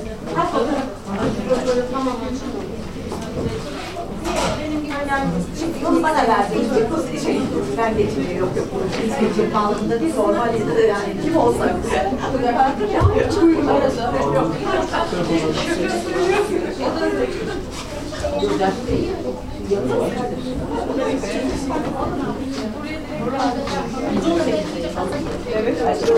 S2: Bunu bana verdiniz. Bir şey, ben geçmiyor. Yok yok. Biz geçim bağlamında değil. Normalde yani kim olsa bize. Bu da hiç uyum arası. Yok.
S1: Evet.